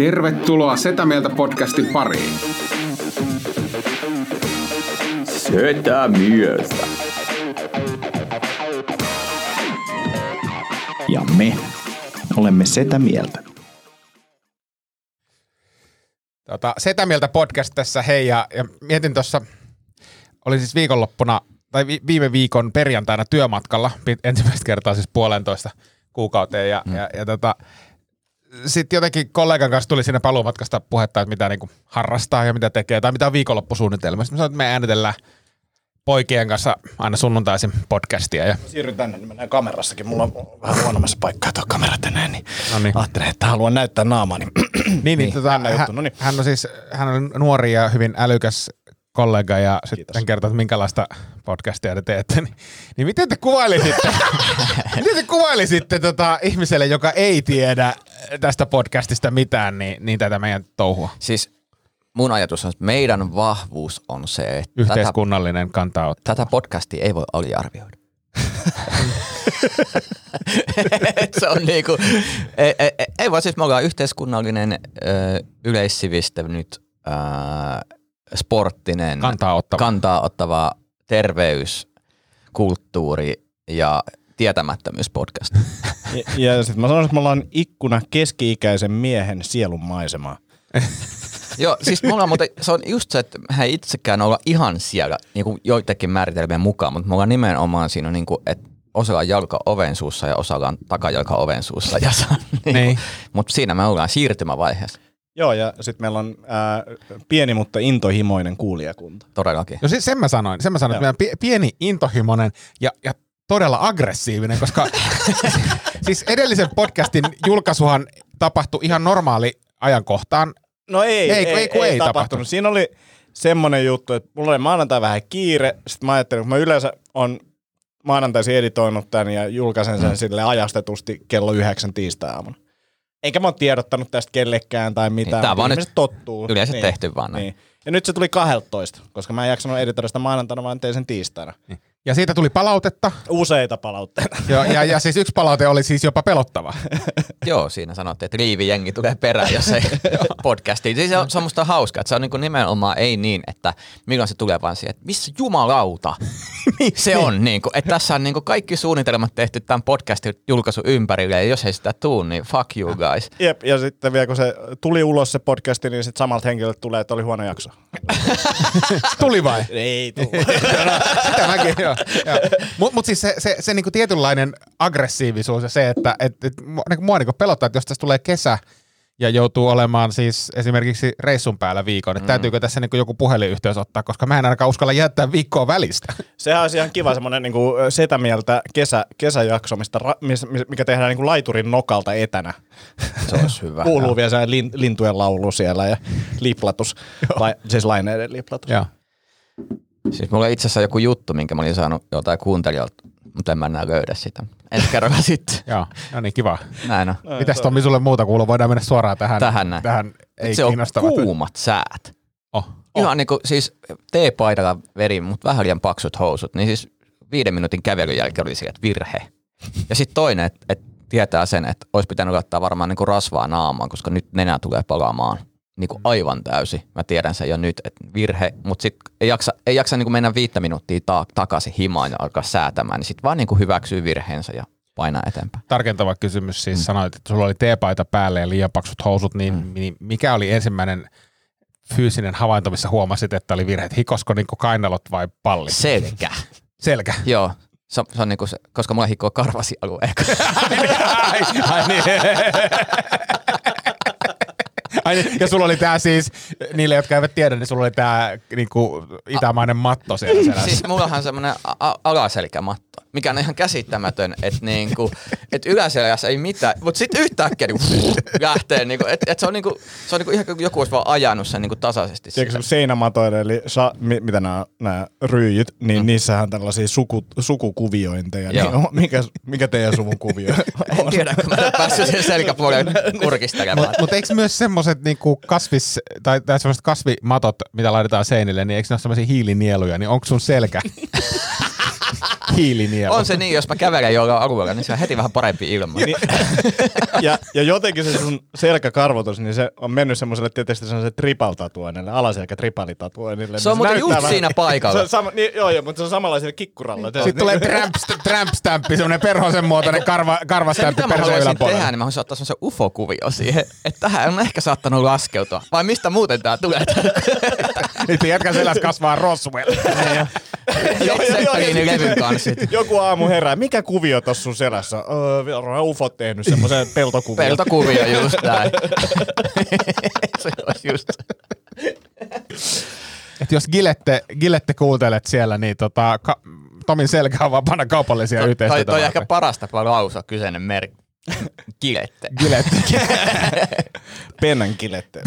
Tervetuloa Setä Mieltä podcastin pariin. Setä Mieltä. Ja me olemme Setä Mieltä. Setä Mieltä podcast tässä, hei, ja mietin tuossa, oli siis viikonloppuna, tai viime viikon perjantaina työmatkalla, ensimmäistä kertaa siis 1,5 kuukauteen, ja sitten jotenkin kollegan kanssa tuli siinä paluumatkasta puhetta, että mitä niinku harrastaa ja mitä tekee, tai mitä on viikonloppusuunnitelma. Sitten mä sanoin, että me äänitellään poikien kanssa aina sunnuntaisin podcastia. Ja siirryn tänne, niin mennään kamerassakin. Mulla on vähän huonommassa paikkaa tuo kamera tänään, niin Noniin. Ajattelin, että haluan näyttää naamani. Hän on nuori ja hyvin älykäs kollega, ja sitten kertoo, että minkälaista podcastia te teette. Niin miten te kuvailisitte ihmiselle, joka ei tiedä tästä podcastista mitään, niin tätä meidän touhua? Siis mun ajatus on, että meidän vahvuus on se, että yhteiskunnallinen kantaa-ottava. Tätä podcastia ei voi aliarvioida. Se on niinku, ei voi siis, me ollaan yhteiskunnallinen, yleissivistänyt, sporttinen, kantaa ottava terveys, kulttuuri ja tietämättömyyspodcast. Ja sitten mä sanoisin, että me ollaan ikkuna keski-ikäisen miehen sielun maisemaa. Joo, siis mulla muuten, se on just se, että me ei itsekään olla ihan siellä niin kuin joitakin määritelmien mukaan, mutta me ollaan nimenomaan siinä, niin kuin, että osalla on jalka oven suussa ja osalla on takajalka oven suussa. Niin. Mutta siinä me ollaan siirtymävaiheessa. Joo, ja sitten meillä on pieni, mutta intohimoinen kuulijakunta. Todellakin. No sen mä sanoin, että meillä on pieni, intohimoinen ja todella aggressiivinen, koska siis edellisen podcastin julkaisuhan tapahtui ihan normaali ajankohtaan. No ei tapahtunut. Siinä oli semmoinen juttu, että mulla oli maanantai vähän kiire. Sitten mä ajattelin, että mä yleensä on maanantaisin editoinut tämän ja julkaisen sen sille ajastetusti kello 9 tiistai-aamuna. Eikä mä oon tiedottanut tästä kellekään tai mitään. Niin, tää vaan ihmiset tottuu. Yleensä tehty vaan näin. Niin. Ja nyt se tuli 12, koska mä en jaksanut editoida sitä maanantaina, vaan tein sen tiistaina. Niin. Ja siitä tuli palautetta. Useita palautteita. Ja siis yksi palaute oli siis jopa pelottava. Joo, siinä sanottiin, että riivijengi tulee perään, jos ei podcastiin. Siis se on musta hauskaa, että se on niin kuin nimenomaan ei niin, että milloin se tulee vaan siihen, että missä jumalauta se on. Niin kuin, että tässä on niin kuin kaikki suunnitelmat tehty tämän podcastin julkaisun ympärille, ja jos ei sitä tule, niin fuck you guys. Jep, ja sitten vielä kun se tuli ulos se podcasti, niin sitten samalta henkilöltä tulee, että oli huono jakso. Tuli vai? Ei tullut. Sitä mäkin, joo. Mutta siis se niinku tietynlainen aggressiivisuus ja se, että mua niinku pelottaa, että jos tässä tulee kesä ja joutuu olemaan siis esimerkiksi reissun päällä viikon, että täytyykö tässä niinku joku puhelinyhteys ottaa, koska mä en ainakaan uskalla jättää viikkoa välistä. Sehän olisi ihan kiva semmoinen niinku Setä Mieltä kesäjakso, mikä tehdään niinku laiturin nokalta etänä. Se olisi hyvä. Kuuluu vielä se lintujen laulu siellä ja liplatus, siis laineiden liplatus. Joo. Siis mulla on itse asiassa joku juttu, minkä mä olin saanut jotain kuuntelijalta, mutta en mä enää löydä sitä. Ensi kerralla sitten. Joo, no niin, kiva. Näin on. Mitäs Tommi sulle muuta kuuluu? Voidaan mennä suoraan tähän ei se on kiinnostavat. kuumat säät. Ihan niinku siis teepaidalla verin, mutta vähän liian paksut housut. Niin siis 5 minuutin kävelyn jälkeen oli sille, että virhe. Ja sitten toinen, että tietää sen, että olisi pitänyt laittaa varmaan niinku rasvaa naamaan, koska nyt nenä tulee palaamaan. Niinku aivan täysi. Mä tiedän sen jo nyt, että virhe, mutta sitten ei jaksa niinku mennä 5 minuuttia takaisin himaan ja alkaa säätämään, niin sitten vaan niinku hyväksyy virheensä ja painaa eteenpäin. Tarkentava kysymys, siis sanoit, että sulla oli teepaita päälle ja liian paksut housut, niin mikä oli ensimmäinen fyysinen havainto, missä huomasit, että oli virheet? Hikosko niinku kainalot vai pallit? Selkä? Joo. Se on niinku se, koska mulla hikoo karvasialu ehkä. Ai niin. Ja sulla oli tää siis, niille jotka eivät tiedä, niin sulla oli tää niinku itämainen matto siellä selässä. Siis mullahan on semmonen alaselkämatto, mikä on ihan käsittämätön, että niinku, et yläselässä ei mitään, mutta sit yhtäkkiä niinku lähtee niinku, että se on niinku ihan kuin joku olisi vaan ajanut sen niinku tasaisesti. Tiedätkö seinämatoille, eli mitä nämä ryijyt, niin niissähän on tällaisia sukukuviointeja. Niin, mikä teidän suvun kuvio? En tiedä, kun mä olen päässyt sen selkäpuolen kurkistelemaan. Mutta eikö myös semmoiset niinku tai semmoiset kasvimatot, mitä laitetaan seinille, niin eikö ne ole semmoisia hiilinieluja, niin onko sun selkä Hiilinielu. On se niin, jos mä kävelen jollain alueella, niin se on heti vähän parempi ilma. Ja jotenkin se sun selkäkarvotus, niin se on mennyt semmoiselle tietysti semmoiselle tripal-tatuoinnille, alaselkä-tripalitatuoinnille. Se on muuten just siinä paikalla. Joo, mutta se on samanlaisella kikkuralla. Sitten tulee tramp-stamppi, semmoinen perhosen muotoinen karvastämppi perseen yläpuolella. Mitä mä haluaisin tehdä, niin mä haluaisin ottaa semmoisen UFO-kuvio siihen, että tähän on ehkä saattanut laskeutua. Vai mistä muuten tää tulee? Nyt jätkä selässä kasvaa Roswell. Levyn kanssa. Joku aamu herää, mikä kuvio tossa sun selässä? UFOt tehnyt semmoisen peltokuvion. Peltokuvio, just näin. Se olisi just. Et jos Gillette kuuntelet siellä, niin Tomin selkä on vapaana kaupallisia yhteistyötä. Toi on ehkä parasta lausua kyseinen merkki. Gillette. Pennan Gillette.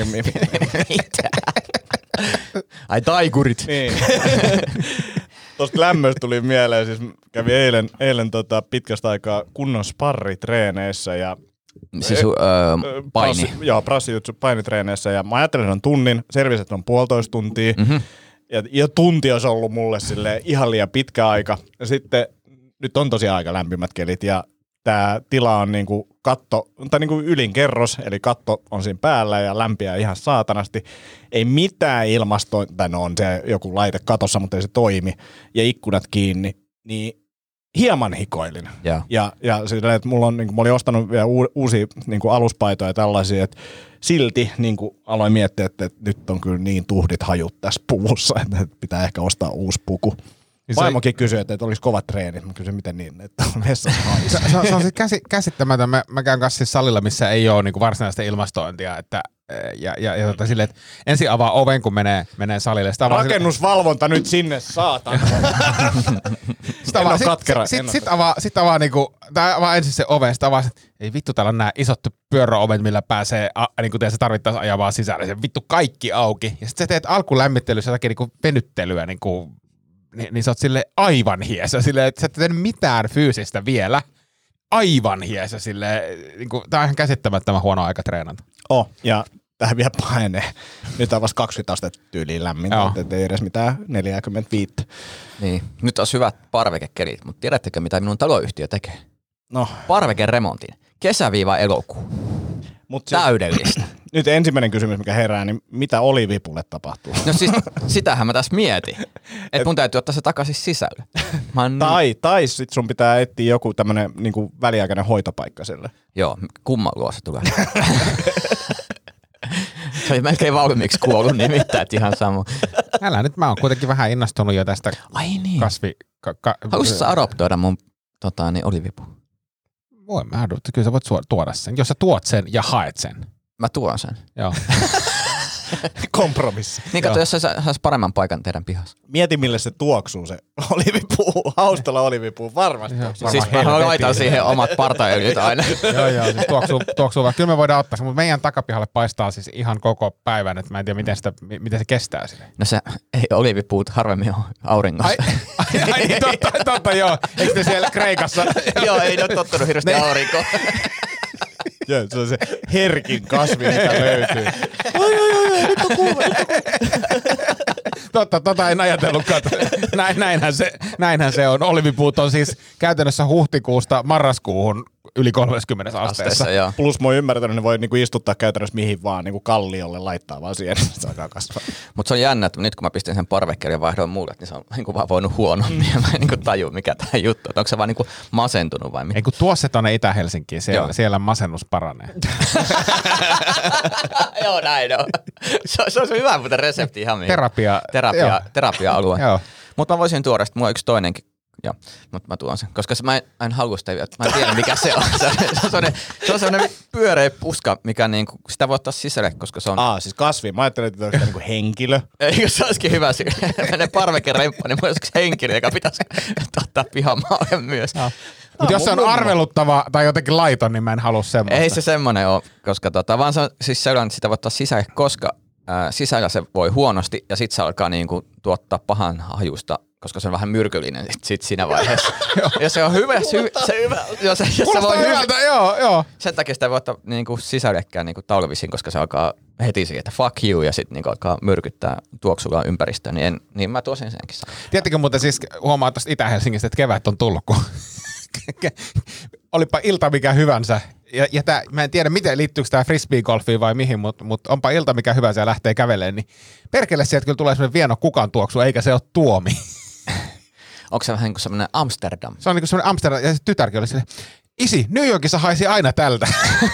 Ai taikurit. Niin. Tuosta lämmöstä tuli mieleen, siis kävin eilen pitkästä aikaa kunnon sparritreeneissä ja siis paini. Brassijutsu painitreeneissä ja mä ajattelin, että on tunnin, serviset on 1,5 tuntia ja tunti olisi ollut mulle silleen ihan liian pitkä aika. Ja sitten nyt on tosiaan aika lämpimät kelit ja tää tila on niinku katto, tai niinku ylinkerros, eli katto on siinä päällä ja lämpiää ihan saatanasti. Ei mitään ilmastointia, tai no on se joku laite katossa, mutta ei se toimi, ja ikkunat kiinni, niin hieman hikoilin. Ja sillä, että mulla on, niinku, mä olin ostanut vielä uusia niinku aluspaitoja ja tällaisia, että silti niinku aloin miettiä, että nyt on kyllä niin tuhdit hajut tässä puvussa, että pitää ehkä ostaa uusi puku. Vaimokin kysyi, että olisi kovat treenit. Mä kysyin, miten niin, että on vessassa haisee. Se on siis käsittämätön. Mä käyn kanssa siis salilla, missä ei ole niinku varsinaista ilmastointia. Silleen, että ensin avaa oven, kun menee salille. Rakennusvalvonta nyt sinne, saatana. Sitten avaa niinku, tai avaa ensin se oven, sitten avaa, ei vittu, täällä on nämä isot pyöröovet, millä pääsee, niinku se tarvittaisiin ajaa vaan sisälle. Se vittu kaikki auki. Ja sitten sä teet alkulämmittelyssä jotakin niinku venyttelyä, niin sä oot silleen aivan hiessä, silleen, että sä et tehnyt mitään fyysistä vielä. Aivan hiessä, silleen, niinku, tää on ihan käsittämättömän huono aika treenata. Ja tähän vielä painee. Nyt on vasta 20 astetta tyyliin lämmintä, että ei edes mitään 45. Niin, nyt on hyvät parvekekelit, mutta tiedättekö mitä minun taloyhtiö tekee? No. Parvekeremontin. Kesä-elokuu. Täydellistä. Nyt ensimmäinen kysymys, mikä herää, niin mitä Olivipulle tapahtuu? No siis sitähän mä tässä mietin. Että mun täytyy ottaa se takaisin sisälle. Tai sit sun pitää etsiä joku tämmönen niinku väliaikainen hoitopaikka sille. Joo, kumman luo se tulee. Se oli melkein valmiiksi kuollut nimittäin, että ihan sama. Älä nyt, mä oon kuitenkin vähän innostunut jo tästä kasvi... Haluaisitko sä adoptoida mun Olivipu? Voin mä adoptoida, kyllä sä voit tuoda sen. Jos sä tuot sen ja haet sen. Mä tuon sen. Joo. Kompromissi. Niin kato, jos sä sais paremman paikan teidän pihassa. Mieti, mille se tuoksuu se olivipuu, Haustola olivipuu, varmasti. Siis mä laitan siihen omat partaöljyt aina. Joo, siis tuoksuu vaan. Kyllä me voidaan ottaa se, mutta meidän takapihalle paistaa siis ihan koko päivän, että mä en tiedä, miten se kestää sille. No se ei olivipuut harvemmin ole auringossa. Ai totta joo. Eikö te siellä Kreikassa? Joo, ei ne ole tottunut hirveästi aurinkoon. Joo, se on se herkin kasvi, mitä löytyy. Nyt on kuuma. Totta en ajatellutkaan. Näinhän se on. Olivipuut on siis käytännössä huhtikuusta marraskuuhun yli 30 asteessa. Plus mä oon ymmärtänyt, että ne voi niinku istuttaa käytännössä mihin vaan, niinku kalliolle laittaa vaan siihen, että se alkaa kasvaa. Mutta se on jännä, että nyt kun mä pistin sen parvekkeelle ja vaihdoin mulle, niin se on niinku vaan voinut huonommin ja mä en niinku taju, mikä tää juttu on. Onko se vaan niinku masentunut vai mitä? Ei kun tuo se tonne Itä-Helsinkiin, siellä masennus paranee. Joo, näin on. Se on hyvä muuten resepti ihan mihin. Terapia-alue. Mutta mä voisin tuoda, että mulla on yksi toinenkin. Joo, mutta mä tuon sen, koska mä en halua sitä vielä, mä en tiedä mikä se on. Se on sellainen pyöreä puska, mikä niinku, sitä voi ottaa sisälle, koska se on... Siis kasvi, mä ajattelin, että on niinku henkilö. Eikö se olisikin hyvä, menen parvekeremppa, niin mulla olisi henkilö, joka pitäisi ottaa pihamaalle myös. Mutta jos se on arveluttava tai jotenkin laiton, niin mä en halua semmoista. Ei se semmoinen ole, koska vaan se on siis sellainen, että sitä voi ottaa sisälle, koska sisällä se voi huonosti ja sit se alkaa niinku tuottaa pahan hajusta koska se on vähän myrkyllinen sit siinä vaiheessa. Ja se on hyvä. Jos se voi hyvältä, joo. Sen takia sitä voi ottaa niinku sisällekään niinku talvisin, koska se alkaa heti siihen, että fuck you, ja sitten niinku alkaa myrkyttää tuoksulla ympäristöä, niin mä tuosin senkin sanon. Tiedättekö muuten siis, huomaa tuosta Itä-Helsingistä, että kevät on tullut, kun olipa ilta mikä hyvänsä. Ja tää, mä en tiedä, miten liittyykö tämä frisbee-golfiin vai mihin, mutta onpa ilta mikä hyvänsä ja lähtee kävelemään, niin perkele sieltä kyllä tulee semmoinen vieno kukan tuoksu, eikä se ole tuomi. Onko se vähän niin kuin semmoinen Amsterdam? Se on niin kuin semmoinen Amsterdam, ja se tytärkin oli silleen, isi, New Yorkissa haisi aina tältä.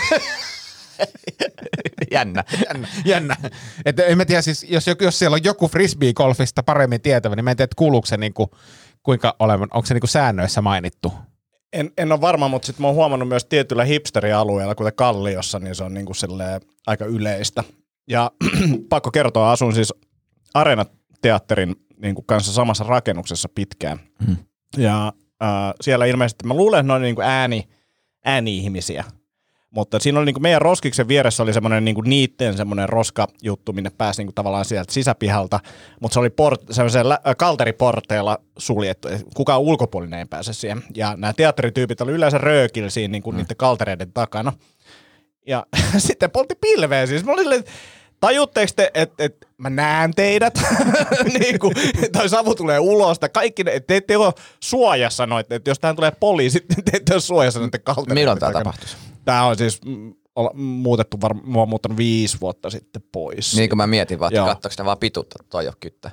Jännä. Että en mä tiedä, siis, jos siellä on joku frisbee-golfista paremmin tietävä, niin mä en tiedä, että kuuluuko se niinku, kuinka olevan, onko se niinku säännöissä mainittu? En ole varma, mutta sitten mä oon huomannut myös tietyllä hipsterialueella, kuten Kalliossa, niin se on niinku aika yleistä. Ja pakko kertoa, asun siis Areena-teatterin niinku kanssa samassa rakennuksessa pitkään. Ja siellä ilmeisesti, mä luulen, että ne on niinku ääni-ihmisiä. Mutta siinä oli niinku meidän roskiksen vieressä oli semmoinen niinku niitten semmoinen roskajuttu, minne pääsi niinku tavallaan sieltä sisäpihalta, mutta se oli semmoisella kalteriporteilla suljettu, kukaan ulkopuolinen ei pääse siihen. Ja nämä teatterityypit oli yleensä röökillä siinä niinku niiden kaltereiden takana. Ja sitten poltti pilveä siis. Mä olin silleen, tajutteko te, että mä näen teidät, niin kuin, toi savu tulee ulos, kaikki te ette ole suojassa noita, että jos tähän tulee poliisi, te ette ole suojassa noiden kaltereiden. Milloin tämä tapahtuisi? Tämä on siis muutettu, mä oon muuttanut 5 vuotta sitten pois. Niin kuin mä mietin vaan, että katsoiko ne vaan pituutta, toi ei ole kyttä.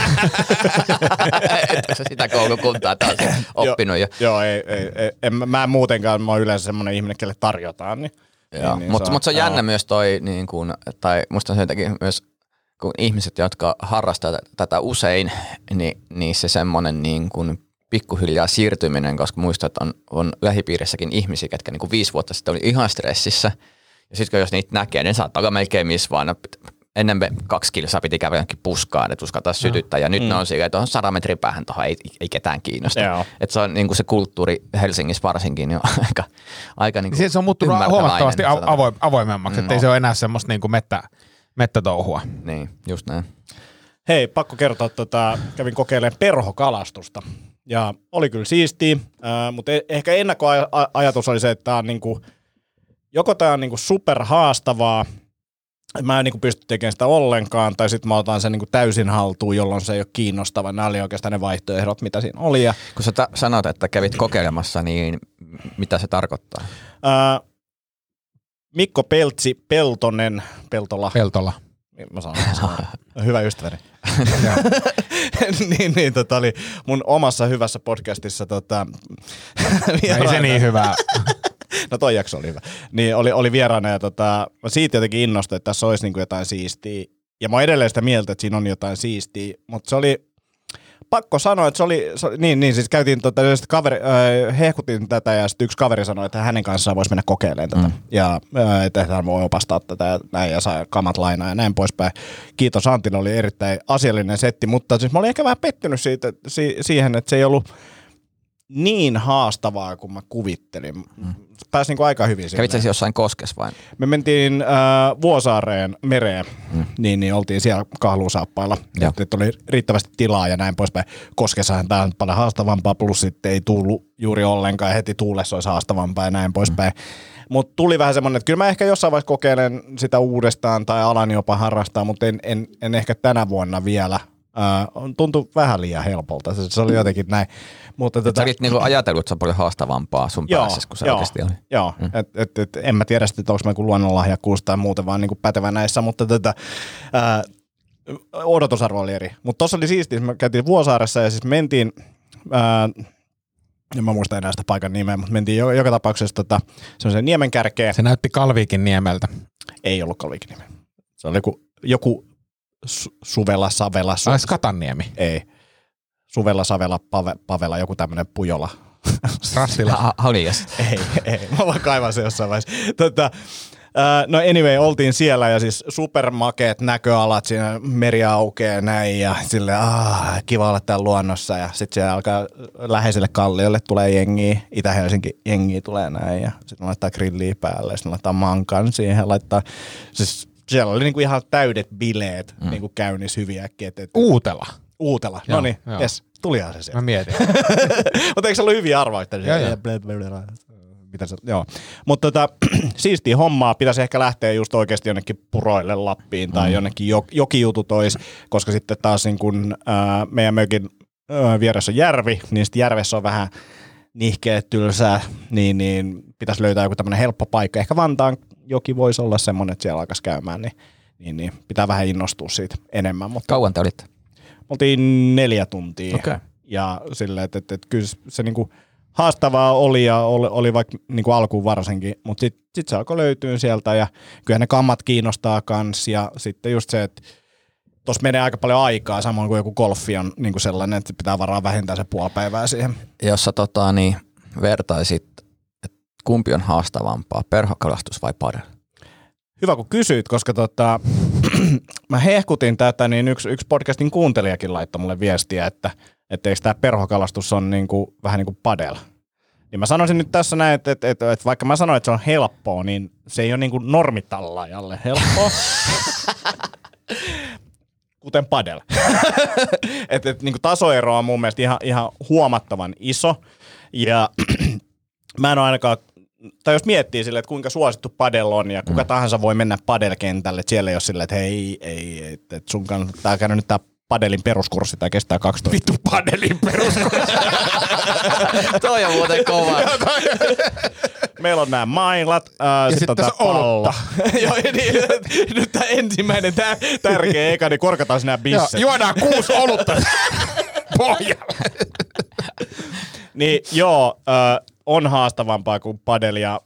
Etkö sä sitä koulukuntaa taas oppinut jo? Joo, ei. Mä muutenkaan, mä oon yleensä semmoinen ihminen, kelle tarjotaan. Niin mutta se on jännä myös toi, niin kun, tai musta on sen takia myös, kun ihmiset, jotka harrastaa tätä usein, niin se semmoinen niin kun pikkuhiljaa siirtyminen, koska muistan, että on lähipiirissäkin ihmisiä, jotka niin 5 vuotta sitten oli ihan stressissä. Ja sitten jos niitä näkee, niin saattaa olla melkein missä vaan. Ennen 2 kilsaa piti käydä jonkin puskaan, että uskaltaa sytyttää. Ja nyt ne on silleen, että on 100 metrin päähän tuohon ei ketään kiinnosta. Että se on niin kuin se kulttuuri Helsingissä varsinkin niin aika niin kuin se on muuttunut huomattavasti avoimemmaksi, ettei se ole enää semmoista niin kuin mettätouhua. Niin, just näin. Hei, pakko kertoa, kävin kokeilemaan perhokalastusta. Ja oli kyllä siistiä, mutta ehkä ennakkoajatus oli se, että tämä on niinku, joko tämä on niinku superhaastavaa, mä en niinku pysty tekemään sitä ollenkaan, tai sitten mä otan sen niinku täysin haltuun, jolloin se ei ole kiinnostava. Nämä oli oikeastaan ne vaihtoehdot, mitä siinä oli. Ja kun sä sanot, että kävit kokeilemassa, niin mitä se tarkoittaa? Mikko Peltola. Mä sanon. Hyvä ystäväni. niin, oli mun omassa hyvässä podcastissa. Ei se niin hyvä. No toi jakso oli hyvä. Niin oli vieraana ja mä siitä jotenkin innostuin, että tässä olisi niinku jotain siistiä. Ja mä oon edelleen sitä mieltä, että siinä on jotain siistiä, mutta se oli pakko sanoa, että se oli niin siis käytiin hehkutin tätä ja sitten yksi kaveri sanoi, että hänen kanssaan voisi mennä kokeilemaan tätä. Ja että hän voi opastaa tätä ja näin ja saa kamat lainaa ja näin poispäin. Kiitos Antille, oli erittäin asiallinen setti, mutta siis mä olin ehkä vähän pettynyt siihen, että se ei ollut niin haastavaa kuin mä kuvittelin. Pääsi niinku aika hyvin. Kävit sä jossain koskessa vai? Me mentiin Vuosaareen mereen, niin oltiin siellä kahluusaappailla. Että oli riittävästi tilaa ja näin poispäin. Koskessahan tää on paljon haastavampaa, plus sitten ei tullut juuri ollenkaan. Heti tuulessa olisi haastavampaa ja näin poispäin. Mutta tuli vähän semmoinen, että kyllä mä ehkä jossain vaiheessa kokeilen sitä uudestaan tai alan jopa harrastaa, mutta en ehkä tänä vuonna vielä. Tuntui vähän liian helpolta. Se oli jotenkin näin. Mutta sä olit niinku ajatellut, että se on paljon haastavampaa sun päässä, kun se oikeasti oli. Joo, en mä tiedä sitten, että onko mä joku luonnonlahjakkuus tai muuten vaan niinku pätevä näissä, mutta odotusarvo oli eri. Mutta tossa oli siistiä, me käytiin Vuosaaressa ja siis mentiin, en mä muista enää sitä paikan nimeä, mutta mentiin joka tapauksessa semmoisen niemen kärkeen. Se näytti Kalviikin niemeltä. Ei ollut Kalviikin niemeltä. Se oli joku Suvela, Savela. Skatanniemi. Ei. Suvela, Savela, Pavela, joku tämmönen Pujola. Rassila. Ei. Mä vaan kaivan se jossain vaiheessa. No anyway, oltiin siellä ja siis supermakeet näköalat, siinä meri aukeaa näin ja silleen kiva olla täällä luonnossa ja sit siellä alkaa läheiselle kalliolle tulee jengiä, Itä-Helsinki jengiä tulee näin ja sit laittaa grilliä päälle ja sit laittaa mankan siihen, laittaa siis siellä oli niinku ihan täydet bileet niinku käynnissä hyviä äkkiä. Uutela. No niin, yes. Tulihan se sieltä. Mä mietin. Mutta eikö se ollut hyviä arvaita? Mitä se, joo. Mutta siistiä hommaa, pitäisi ehkä lähteä just oikeasti jonnekin puroille Lappiin tai jonnekin jokijutut ois, koska sitten taas niin kun, meidän mökin vieressä on järvi, niin sitten järvessä on vähän nihkeä, tylsää, niin pitäisi löytää joku tämmöinen helppo paikka. Ehkä Vantaan joki voisi olla semmoinen, että siellä alkaisi käymään, niin pitää vähän innostua siitä enemmän. Mutta kauan te olitte? oltiin 4 tuntia. Okay. Ja silleen, että kyllä se niinku haastavaa oli ja oli vaikka niinku alkuun varsinkin, mutta sit se alkoi löytyä sieltä ja kyllähän ne kammat kiinnostaa kans ja sitten just se, että tuossa menee aika paljon aikaa, samoin kuin joku golfi on niinku sellainen, että pitää varaa vähintään se puoli päivää siihen. Jos sä vertaisit, että kumpi on haastavampaa, perhokalastus vai padel? Hyvä kun kysyit, koska mä hehkutin tätä, niin yksi podcastin kuuntelijakin laittoi mulle viestiä, että eikö tämä perhokalastus on niinku, vähän niin kuin padel. Niin mä sanoisin nyt tässä näin, että vaikka mä sanoin, että se on helppoa, niin se ei ole niinku normitallaajalle helppoa. Kuten padel. että niinku tasoero on mun mielestä ihan huomattavan iso. Ja mä en ole ainakaan, tai jos miettii silleen, että kuinka suosittu padel on ja kuka tahansa voi mennä padelkentälle, että siellä ei ole silleen, että hei, että sun kannattaa käydä nyt tää padelin peruskurssi, tai kestää 12. Vittu padelin peruskurssi. Toi on muuten kova. Meillä on nämä mailat, sitten on tää pallo. Joo, niin, nyt tää ensimmäinen tärkeä eka, niin korkataan nämä bisset. Juodaan 6 olutta pohjalla. Niin joo, on haastavampaa kuin padel, ja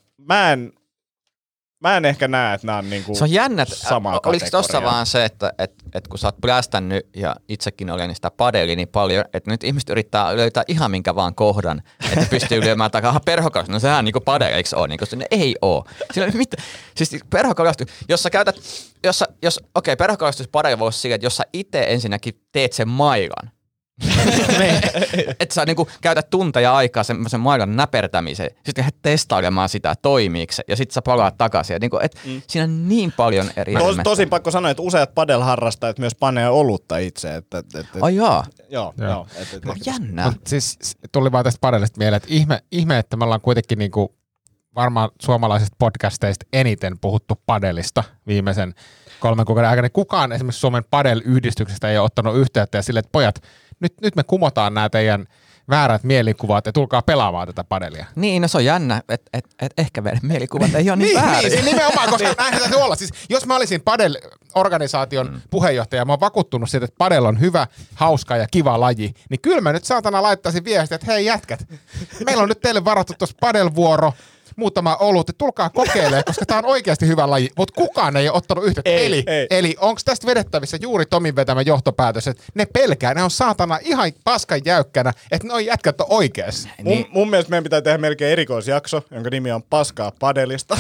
mä en ehkä näe, että nämä on niinku se on jännä, samaa oliko tossa vaan se, että kun sä oot plästännyt ja itsekin olen sitä padelia niin paljon, että nyt ihmiset yrittää löytää ihan minkä vaan kohdan, että pystyy lyömään takaa perhokalastus. No sehän on niinku padel, eikö ole? Niinku, ne ei oo. Siis perhokalastus, jos sä käytät, perhokalastus padel voisi sillä, että jos sä itse ensinnäkin teet sen mailan, että sä niinku käytät tunteja aikaa sen mailan näpertämiseen, sitten lähdet testailemaan sitä, toimiiko se, ja sitten sä palaat takaisin. Niinku, siinä on niin paljon eri elementtejä. Tosin pakko sanoa, että useat padelharrastajat myös panee olutta itse. Ai jaa. Joo. Jännää. Siis tuli vaan tästä padelista mieleen, että ihme, että me ollaan kuitenkin niinku varmaan suomalaisista podcasteista eniten puhuttu padelista viimeisen 3 kuukauden aikana. Kukaan esimerkiksi Suomen padel-yhdistyksestä ei ole ottanut yhteyttä ja silleen, että pojat, nyt me kumotaan nämä teidän väärät mielikuvat ja tulkaa pelaamaan tätä padelia. Niin, no se on jännä, että ehkä meidän mielikuvat ei ole niin väärin. Niin, nimenomaan, koska näinhän täytyy olla. Siis, jos mä olisin padel-organisaation puheenjohtaja, mä oon vakuuttunut siitä, että padel on hyvä, hauska ja kiva laji, niin kyllä mä nyt saatana laittaisin viestiä, että hei jätkät, meillä on nyt teille varattu tuossa padelvuoro, muutama olut, että tulkaa kokeilemaan, koska tää on oikeasti hyvä laji, mutta kukaan ei ole ottanut yhteyttä. Eli onko tästä vedettävissä juuri Tomin vetämä johtopäätös, että ne pelkää, ne on saatana ihan paskan jäykkänä, että noi jätkät on oikeassa. Mun mielestä meidän pitää tehdä melkein erikoisjakso, jonka nimi on Paskaa padelista.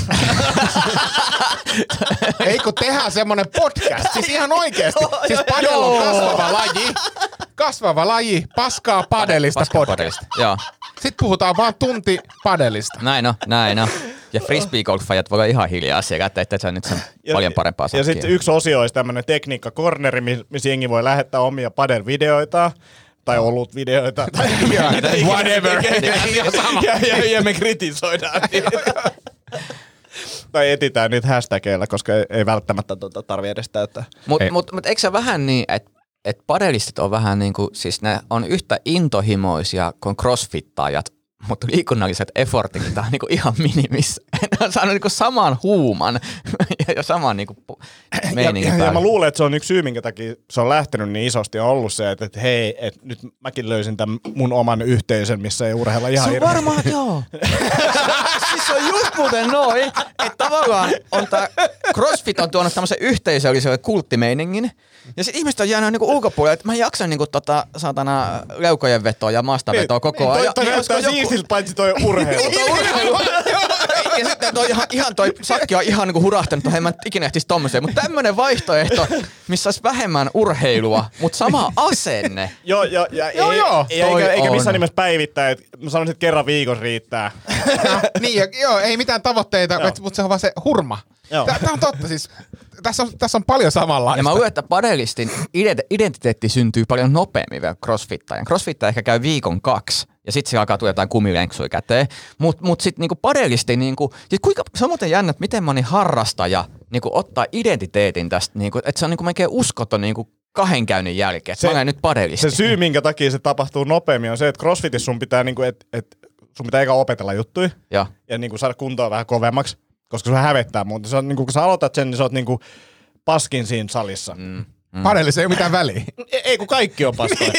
Eikö tehdään semmonen podcast? Siis ihan oikeasti. Siis padel on kasvava laji, Paskaa padelista podcast. Joo. Sitten puhutaan vaan tunti padelista. Näin on. Ja frisbee-golfajat voi olla ihan hiljaa siellä, että se on nyt paljon parempaa sakkia. Ja sitten yksi osio olisi tämmöinen tekniikka-corneri, missä jengi voi lähettää omia padel-videoita tai olut-videoita. Whatever. Ja me kritisoidaan niitä. Tai etitään niitä hashtageilla, koska ei välttämättä tarvitse edes täyttää. Mutta eikö se vähän niin, että padelistit on vähän niin kuin, siis ne on yhtä intohimoisia kuin crossfittaajat, mutta liikunnalliset effortitkin on niinku ihan minimissä. Ne on saanut niinku saman huuman ja saman niinku meiningin päälle. Ja mä luulen, että se on yksi syy, minkä takia se on lähtenyt niin isosti, on ollut se, että hei, että nyt mäkin löysin tämän mun oman yhteisön, missä ei urheilla ihan hirveästi. Se on varmaan, joo. Siis se on just muuten noin, että tavallaan on tää CrossFit on tuonut tämmöisen yhteisöllisen kulttimeiningin, ja sit ihmiset on jäänyt niinku ulkopuolelle, että mä en jaksa niinku saatana leukojen vetoa ja maastavetoa koko ajan. Toi näyttää siistiltä, paitsi toi urheilu. Ja sitten toi sakki on ihan niinku hurahtanut, että hei mä en ikinä ehtis tommoseen, mutta tämmönen vaihtoehto, missä olisi vähemmän urheilua, mutta sama asenne. Joo. Eikä missään nimessä päivittää, että mä sanoisin, että kerran viikossa riittää. Niin, ei mitään tavoitteita, mutta se on vaan se hurma. Tämä on totta, siis tässä on paljon samanlaista. Ja mä luulen, että padelistin identiteetti syntyy paljon nopeammin vielä crossfittajan. Crossfittaja ehkä käy viikon 2 ja sitten se alkaa tulla jotain kumilenksuja käteen. Mut sitten niinku padelisti, se on muuten jännä, että miten moni harrastaja niinku ottaa identiteetin tästä, niinku, että se on niinku melkein uskoton niinku 2 käynnin jälkeen, että mä olen nyt padelisti. Se syy, minkä takia se tapahtuu nopeammin, on se, että crossfitissa sun pitää, niinku, sun pitää eikä opetella juttuja ja niinku saada kuntoa vähän kovemmaksi, koska se hävettää muuten. Se on, niinku, kun sä aloitat sen, niin sä oot niinku paskin siinä salissa. Padelissa ei ole mitään väliä. Ei, kun kaikki on paskoja.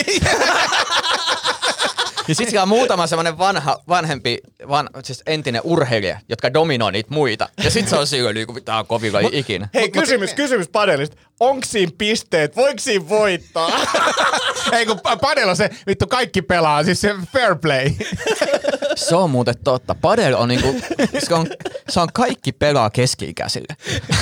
Ja sitten on muutama semmoinen vanhempi, siis entinen urheilija, jotka dominoi niitä muita. Ja sitten se on silloin, niin kuin tää on kovin laji ikinä. Hei, kysymys padelista. Onko siinä pisteet? Voiko siinä voittaa? Ei, kun padel on se, vittu kaikki pelaa, siis se fair play. Se on muuten totta. Padel on niinku, se on kaikki pelaa keski-ikäisille.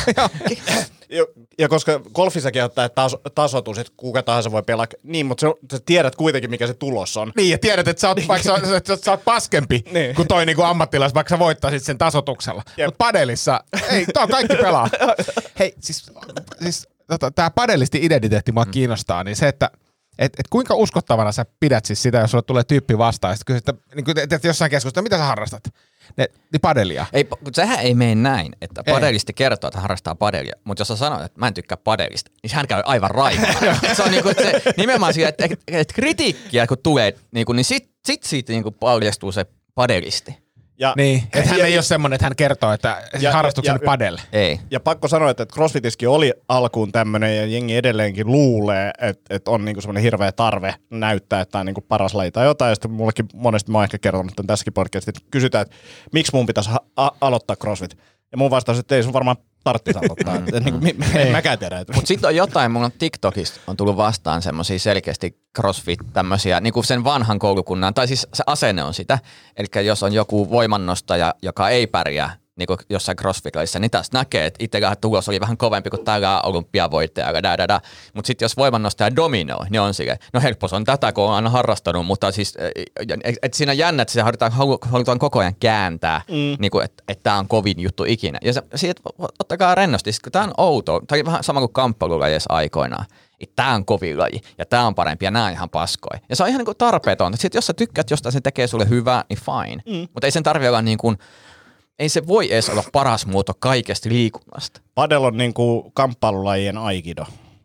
Ja koska golfissakin ottaa tasoitus, että kuka tahansa voi pelaa, niin, mutta sä tiedät kuitenkin, mikä se tulos on. Niin, ja tiedät, että sä oot, vaikka sä oot paskempi niin kuin toi niinku ammattilais, vaikka sä voittaisit sen tasoituksella. Mutta padelissa, ei, tää kaikki pelaa. Hei, siis tää padelisti identiteetti mua kiinnostaa, niin se, että kuinka uskottavana sä pidät siis sitä, jos sulle tulee tyyppi vastaan, ja sitten kysyt, että jossain keskustelussa, mitä sä harrastat? Niin padelia. Ei, sehän ei mene näin, että padelisti kertoo, että hän harrastaa padelia, mutta jos sä sanot, että mä en tykkää padelista, niin hän käy aivan raivoa. Se on niinku, se, nimenomaan siihen, että kritiikkiä kun tulee, niin sit siitä niinku paljastuu se padelisti. Niin, että hän ei ole semmoinen, että hän kertoo, että harrastukseni padel. Ei. Ja pakko sanoa, että CrossFitissäkin oli alkuun tämmöinen, ja jengi edelleenkin luulee, että on niinku semmoinen hirveä tarve näyttää, että tämä on niinku paras laji tai jotain. Ja sitten mullekin monesti mä oon ehkä kertonut tämän tässäkin podcastissa, että kysytään, että miksi mun pitäisi aloittaa CrossFit. Ja mun vastaus, että ei sun varmaan tarvitsisi aloittaa. En mäkään tiedä. Mutta sitten on jotain, mun on TikTokista on tullut vastaan semmoisia selkeästi CrossFit tämmöisiä, niinku sen vanhan koulukunnan, tai siis se asenne on sitä. Eli jos on joku voimannostaja, joka ei pärjää niinku jossain CrossFit-lajissa, niin tästä näkee, että itsellähän tulos oli vähän kovempi kuin tällä olympiavoittajalla. Mutta sitten jos voimannostaja dominoi, niin on silleen, no helppo se on tätä, kun on aina harrastanut, mutta siis, että siinä on jännä, että se halutaan koko ajan kääntää, niinku, että tämä on kovin juttu ikinä. Ja siitä ottakaa rennosti, kun tämä on outo, tämä on vähän sama kuin kamppailulajeissa aikoinaan. Tämä on kovin laji ja tämä on parempi ja nämä on ihan paskoja. Ja se on ihan niin kuin tarpeeton. Sitten jos sä tykkäät jostain, se tekee sulle hyvää, niin fine. Mutta ei sen tarvitse olla niin kuin, ei se voi edes olla paras muoto kaikesta liikunnasta. Padel on niin kuin kamppailulajien aikido.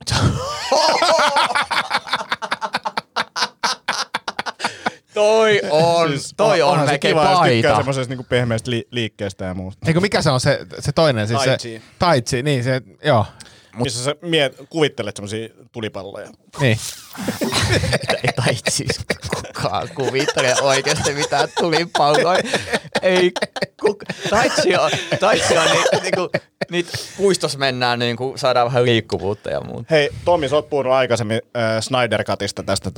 Toi on melkein paita. Tykkää semmoisesta niinku pehmeästä liikkeestä ja muusta. Eikö mikä se on se toinen? Siis tai chi, niin se, joo. Missä sä kuvittelet semmosia tulipalloja. Niin. Ei taitsis kukaan kuvittele oikeasti mitään tulipalloja. Ei, taitsi on niitä puistossa mennään, niinku, saadaan vähän liikkuvuutta ja muuta. Hei, Tomi, sä oot puhunut aikaisemmin Snyder Cutista tästä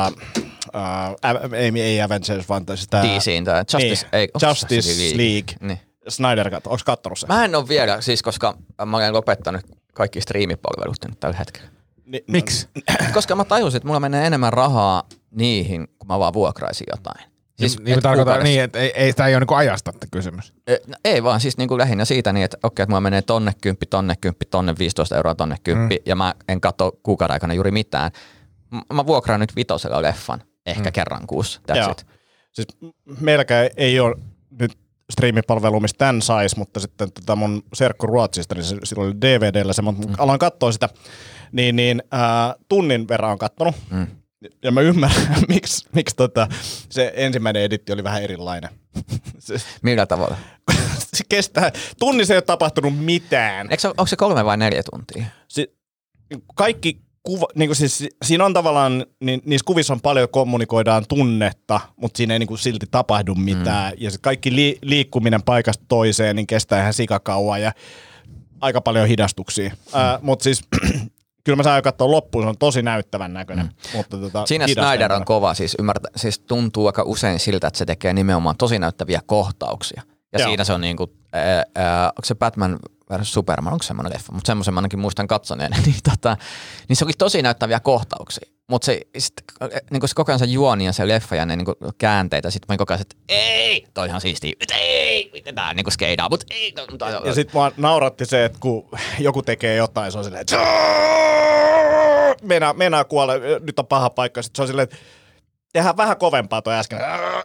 ei Avengers, vaan sitä DC:n tai Justice League. Niin. Snyder Cut, onko kattonut sen? Mä en ole vielä, siis koska mä olen lopettanut kaikki striimipalvelut nyt tällä hetkellä. Miksi? Koska mä tajusin, että mulla menee enemmän rahaa niihin, kun mä vaan vuokraisin jotain. Siis niin tarkoittaa niin, että ei tämä ei ole niinku ajasta kysymys. Ei vaan, siis niinku lähinnä siitä niin, että okei, että mulla menee tonne 10, 15 euroa tonne 10, ja mä en katso kuukauden aikana juuri mitään. Mä vuokraan nyt 5 leffan, ehkä kerran kuussa, that's it. Siis meilläkään ei ole nyt striimipalvelu, mistä tän sais, mutta sitten mun serkku Ruotsista, niin sillä oli DVDllä se, mutta aloin katsoa sitä, niin tunnin verran on kattonut. Ja mä ymmärrän, miksi se ensimmäinen editti oli vähän erilainen. Millä tavalla? Se kestää, tunnissa ei ole tapahtunut mitään. Onko se 3 vai 4 tuntia? Kaikki niin siis, siinä on tavallaan, niin, niissä kuvissa on paljon, kommunikoidaan tunnetta, mutta siinä ei niin kuin silti tapahdu mitään. Ja se kaikki liikkuminen paikasta toiseen niin kestää ihan sikakauan ja aika paljon hidastuksia. Mutta siis kyllä mä saan katsoa loppuun, se on tosi näyttävän näköinen. Mutta siinä Snyder on kova, siis tuntuu aika usein siltä, että se tekee nimenomaan tosi näyttäviä kohtauksia. Ja siinä se on niinku, onko se Batman versus Superman, onko semmoinen leffa, mutta semmoisen mä ainakin muistan katsoneen, niin se oli tosi näyttäviä kohtauksia. Mutta se, niinku se koko ajan se juoni ja se leffa ja ne niinku käänteitä, sit mä koko ajan, että ei, toi ihan siistiä, ei, miten tää niinku skeidaa, mut ei. Ja sit mua nauratti se, että kun joku tekee jotain, se on silleen, että meinaa kuolla, nyt on paha paikka, sit se on silleen, että tehdään vähän kovempaa toi äsken.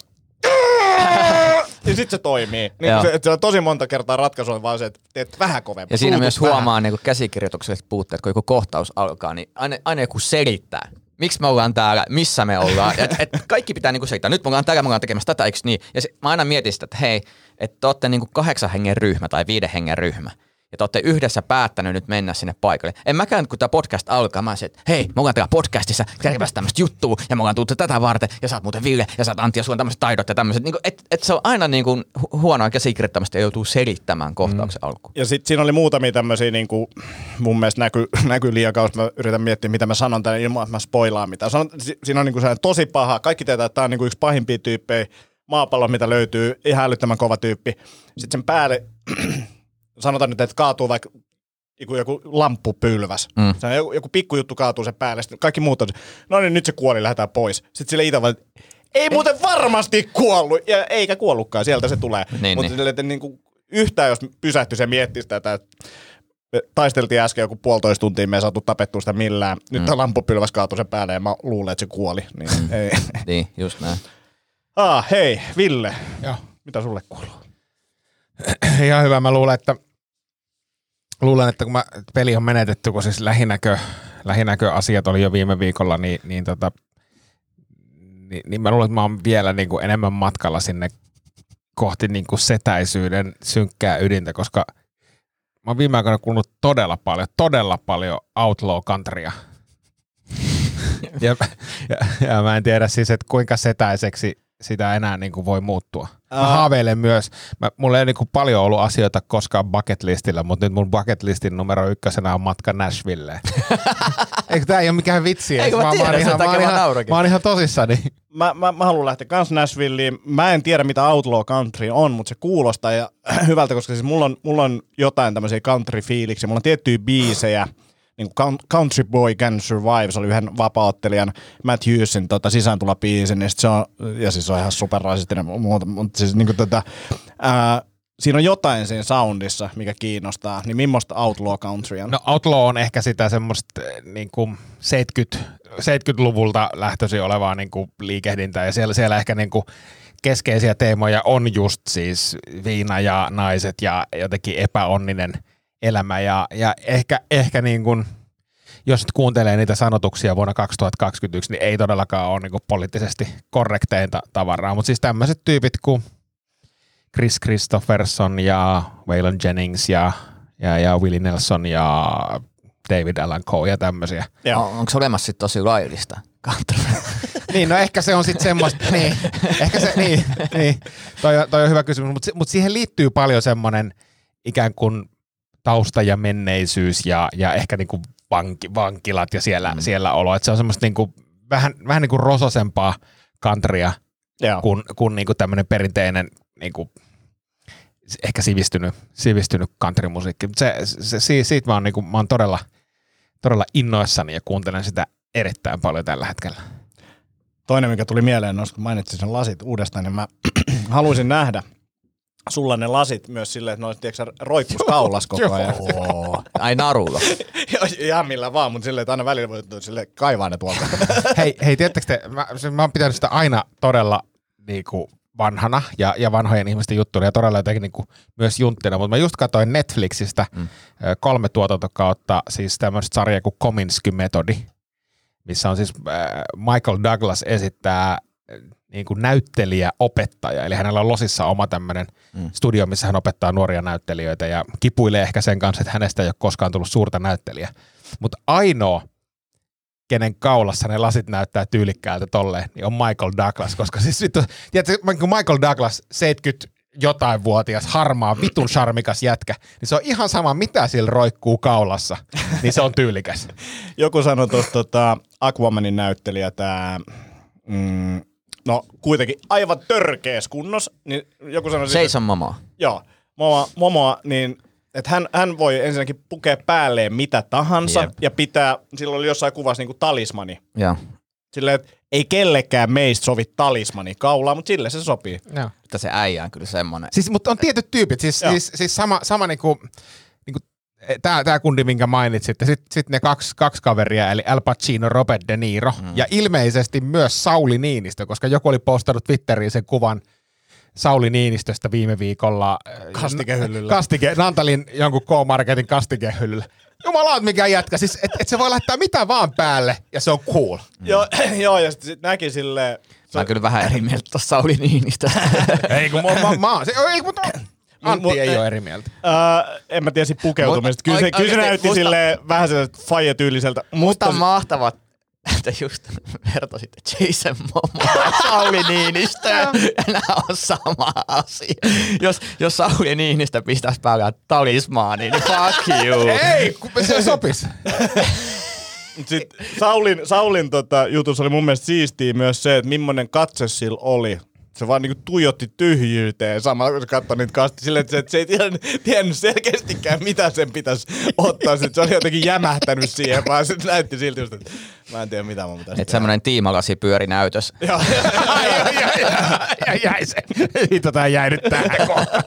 Ja sit se toimii. Niin se on tosi monta kertaa ratkaisu on vaan se, että teet vähän kovempaa. Ja siinä myös huomaa niinku käsikirjoitukselliset puutteet, kun joku kohtaus alkaa, niin aina joku selittää. Miksi me ollaan täällä, missä me ollaan. Et kaikki pitää niinku selittää. Nyt me ollaan täällä, me ollaan tekemässä tätä, eikö niin? Ja mä aina mietin sitä, että hei, että te ootte niinku 8 hengen ryhmä tai 5 hengen ryhmä. Ja te ootte yhdessä päättänyt nyt mennä sinne paikalle. En mäkään, kun tämä podcast alkaa, mä sanoin, että hei, me ollaan täällä podcastissa tekemässä tämmöistä juttua, ja me ollaan tullut tätä varten, ja sä oot muuten Ville, ja sä oot Antti, ja sulla on tämmöiset taidot ja tämmöiset. Niin että se on aina niinku huonoa käsikirjoittamista ja joutuu selittämään kohtauksen alkuun. Ja sitten siinä oli muutamia tämmöisiä, niinku, mun mielestä näkyy liian kauas. Mä yritän miettiä, mitä mä sanon tänne ilman, että mä spoilaan mitään. Siinä on niinku tosi paha. Kaikki tietää, että tää on niinku yksi pahimpia tyyppejä maapallon, mitä löytyy. Ihan älyttömän kova tyyppi. Sitten sen päälle sanotaan nyt, että kaatuu vaikka joku lamppupylväs. Se on joku pikkujuttu kaatuu sen päälle. Sitten kaikki muut on se, no niin, nyt se kuoli, lähdetään pois. Sitten sille itse vaan, ei muuten varmasti kuollut. Ja eikä kuollutkaan, sieltä se tulee. Mutta niin yhtään, jos pysähtyi se miettii sitä, että taisteltiin äsken joku 1,5 tuntia, me ei saatu tapettua sitä millään. Nyt tämä lamppupylväs kaatui sen päälle ja mä luulen, että se kuoli. Niin, ei. Niin, just näin. Hei, Ville. Joo. Mitä sulle kuuluu? Ihan hyvä. Mä luulen, että kun peli on menetetty, kun siis lähinäköasiat oli jo viime viikolla, niin mä luulen, että mä oon vielä niin kuin enemmän matkalla sinne kohti niin kuin setäisyyden synkkää ydintä, koska mä oon viime aikoina kuullut todella paljon outlaw countrya. ja mä en tiedä siis, että kuinka setäiseksi sitä enää niin kuin voi muuttua. Mä haaveilen myös. Mulla ei niin kuin paljon ollut asioita koskaan bucket listillä, mutta nyt mun bucket listin numero 1 on matka Nashvilleen. Eikö tää ei ole mikään vitsi? Eikö mä tiedä, mä oon ihan tosissani. Mä haluan lähteä kans Nashvilleen. Mä en tiedä, mitä outlaw country on, mutta se kuulostaa ja hyvältä, koska siis mulla on jotain tämmöisiä country-fiiliksiä. Mulla on tiettyjä biisejä. Niin kuin Country Boy Can Survive, se oli yhden vapaa-ottelijan Matt Hughesin sisääntulobiisin, niin se on, ja siis se on ihan superrasistinen muuta, mutta siis niin kuin siinä on jotain siinä soundissa, mikä kiinnostaa, niin millaista outlaw country on? No outlaw on ehkä sitä semmoista niin kuin 70-luvulta lähtöisin olevaa niin kuin liikehdintää, ja siellä ehkä niin kuin keskeisiä teemoja on just siis viina ja naiset ja jotenkin epäonninen elämä ja ehkä niin kuin, jos nyt kuuntelee niitä sanotuksia vuonna 2021, niin ei todellakaan ole niin kuin poliittisesti korrekteinta tavaraa, mutta siis tämmöiset tyypit kuin Chris Christopherson ja Waylon Jennings ja Willie Nelson ja David Allan Coe ja tämmöisiä. Onko se olemassa sitten tosi laillista? Niin, no ehkä se on sitten semmoista, niin, ehkä se, niin, toi on hyvä kysymys, mutta siihen liittyy paljon semmoinen ikään kuin tausta ja menneisyys ja ehkä niinku vankilat ja siellä olo. Et se on semmoista niinku, vähän niinku rososempaa countrya kuin niinku tämmöinen perinteinen niinku, ehkä sivistynyt countrymusiikki. Siitä mä oon todella innoissani ja kuuntelen sitä erittäin paljon tällä hetkellä. Toinen, mikä tuli mieleen, kun mainitsin sen lasit uudestaan, niin mä haluaisin nähdä sulla ne lasit myös silleen, että ne olisi roikkus kaulas koko ajan. Ai narulla. Ihan millä vaan, mutta silleen, että aina välillä voi kaivaa ne tuolta. Hei, tiedättekö te, mä oon pitänyt sitä aina todella niinku vanhana ja vanhojen ihmisten juttuna ja todella jotenkin niinku myös junttina, mutta mä just katsoin Netflixistä 3 tuotantokautta, siis tämmöistä sarjaa kuin Kominsky-metodi, missä on siis Michael Douglas esittää niin kuin näyttelijäopettaja, eli hänellä on Losissa oma tämmöinen studio, missä hän opettaa nuoria näyttelijöitä ja kipuilee ehkä sen kanssa, että hänestä ei ole koskaan tullut suurta näyttelijää. Mutta ainoa, kenen kaulassa ne lasit näyttää tyylikkäältä tolleen, niin on Michael Douglas, koska siis tiedätkö, kun Michael Douglas, 70-jotain-vuotias, harmaa, vitun charmikas jätkä, niin se on ihan sama, mitä sillä roikkuu kaulassa, niin se on tyylikäs. Joku sanoi tuosta Aquamanin näyttelijä, no kuitenkin aivan törkeäs kunnos, niin joku sanoi... Seison Momoa. Joo, Momoa, niin että hän voi ensinnäkin pukea päälleen mitä tahansa ja pitää, silloin oli jossain kuvassa niinku talismani. Joo. Silleen, että ei kellekään meistä sovi talismani kaulaa, mutta sille se sopii. Joo. Että se äijä on kyllä semmoinen. Siis, mutta on tietyt tyypit, siis sama niinku tää kundi, minkä mainitsit, ja sit ne kaksi kaveria, eli Al Pacino, Robert De Niro, ja ilmeisesti myös Sauli Niinistö, koska joku oli postannut Twitteriin sen kuvan Sauli Niinistöstä viime viikolla kastikehyllyllä. Nantalin jonkun K-Marketin kastikehyllyllä. Jumalaat mikä jätkä, siis et se voi laittaa mitä vaan päälle, ja se on cool. Joo, ja sit näki silleen. Mä oon kyllä vähän eri mieltä tuossa Sauli Niinistä. Ei kun Antti ei ole eri mieltä. En mä tiedä sit pukeutumista. Kyllä se näytti silleen vähän sellaiset faija-tyyliseltä. Musta on mahtavat, että just vertasitte Jason Momoa ja Sauli Niinistä ja nämä on sama asia. Jos Sauli Niinistä pistäisi päälle talismaani, niin fuck you. Ei, se sopisi. Sitten Saulin jutussa oli mun mielestä siistiä myös se, että millainen katse sillä oli. Se vaan niinku tuijotti tyhjyyteen samalla, kun se katsoi niitä kastia silleen, että se ei tiennyt selkeästikään, mitä sen pitäisi ottaa. Sitten se oli jotenkin jämähtänyt siihen, vaan se näytti silti just, että mä en tiedä, mitä mun pitäisi tehdä. Semmoinen tiimalasi pyörinäytös. Joo. Jäi se. Tää jäi nyt tähän kohtaan.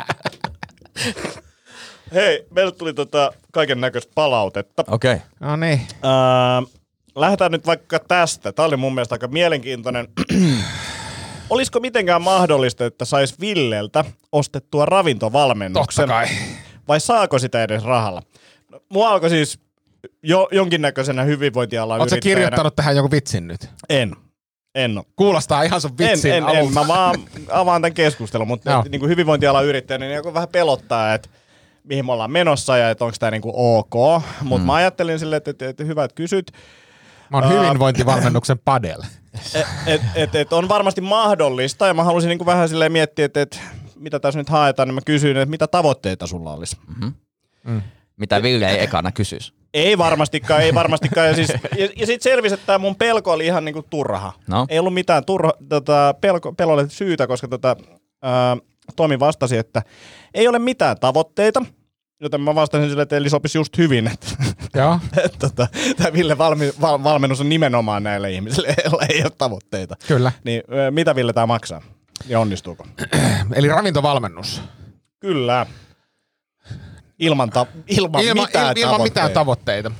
Hei, meille tuli kaiken näköistä palautetta. Okei. No niin. Lähdetään nyt vaikka tästä. Tää oli mun mielestä aika mielenkiintoinen. Olisiko mitenkään mahdollista, että sais Villeltä ostettua ravintovalmennuksen? Totta kai. Vai saako sitä edes rahalla? No, mua alkoi siis jonkinnäköisenä hyvinvointialan Oletko yrittäjänä. kirjoittanut tähän jonkun vitsin nyt? En ole. Kuulostaa ihan sun vitsin En. Mä vaan avaan tämän keskustelun, mutta niin kuin hyvinvointialan yrittäjänä niin joku vähän pelottaa, että mihin me ollaan menossa ja että onko tämä niin kuin ok. Mutta mä ajattelin silleen, että hyvä, että kysyt. Mä oon hyvinvointivalmennuksen padel. Et on varmasti mahdollista ja mä halusin niinku vähän silleen miettiä, että mitä tässä nyt haetaan, niin mä kysyin, että mitä tavoitteita sulla olisi. Mitä Ville ei ekana kysyisi? Ei varmastikaan. Ja sit selvisi, että tää mun pelko oli ihan niinku turha. No. Ei ollut mitään pelolle syytä, koska Tomi vastasi, että ei ole mitään tavoitteita. Joten mä vastasin sille, että eli sopisi just hyvin, että tämä Ville valmennus on nimenomaan näille ihmisille, joilla ei ole tavoitteita. Kyllä. Niin mitä Ville tämä maksaa ja onnistuuko? Eli ravintovalmennus. Kyllä. Ilman mitään tavoitteita.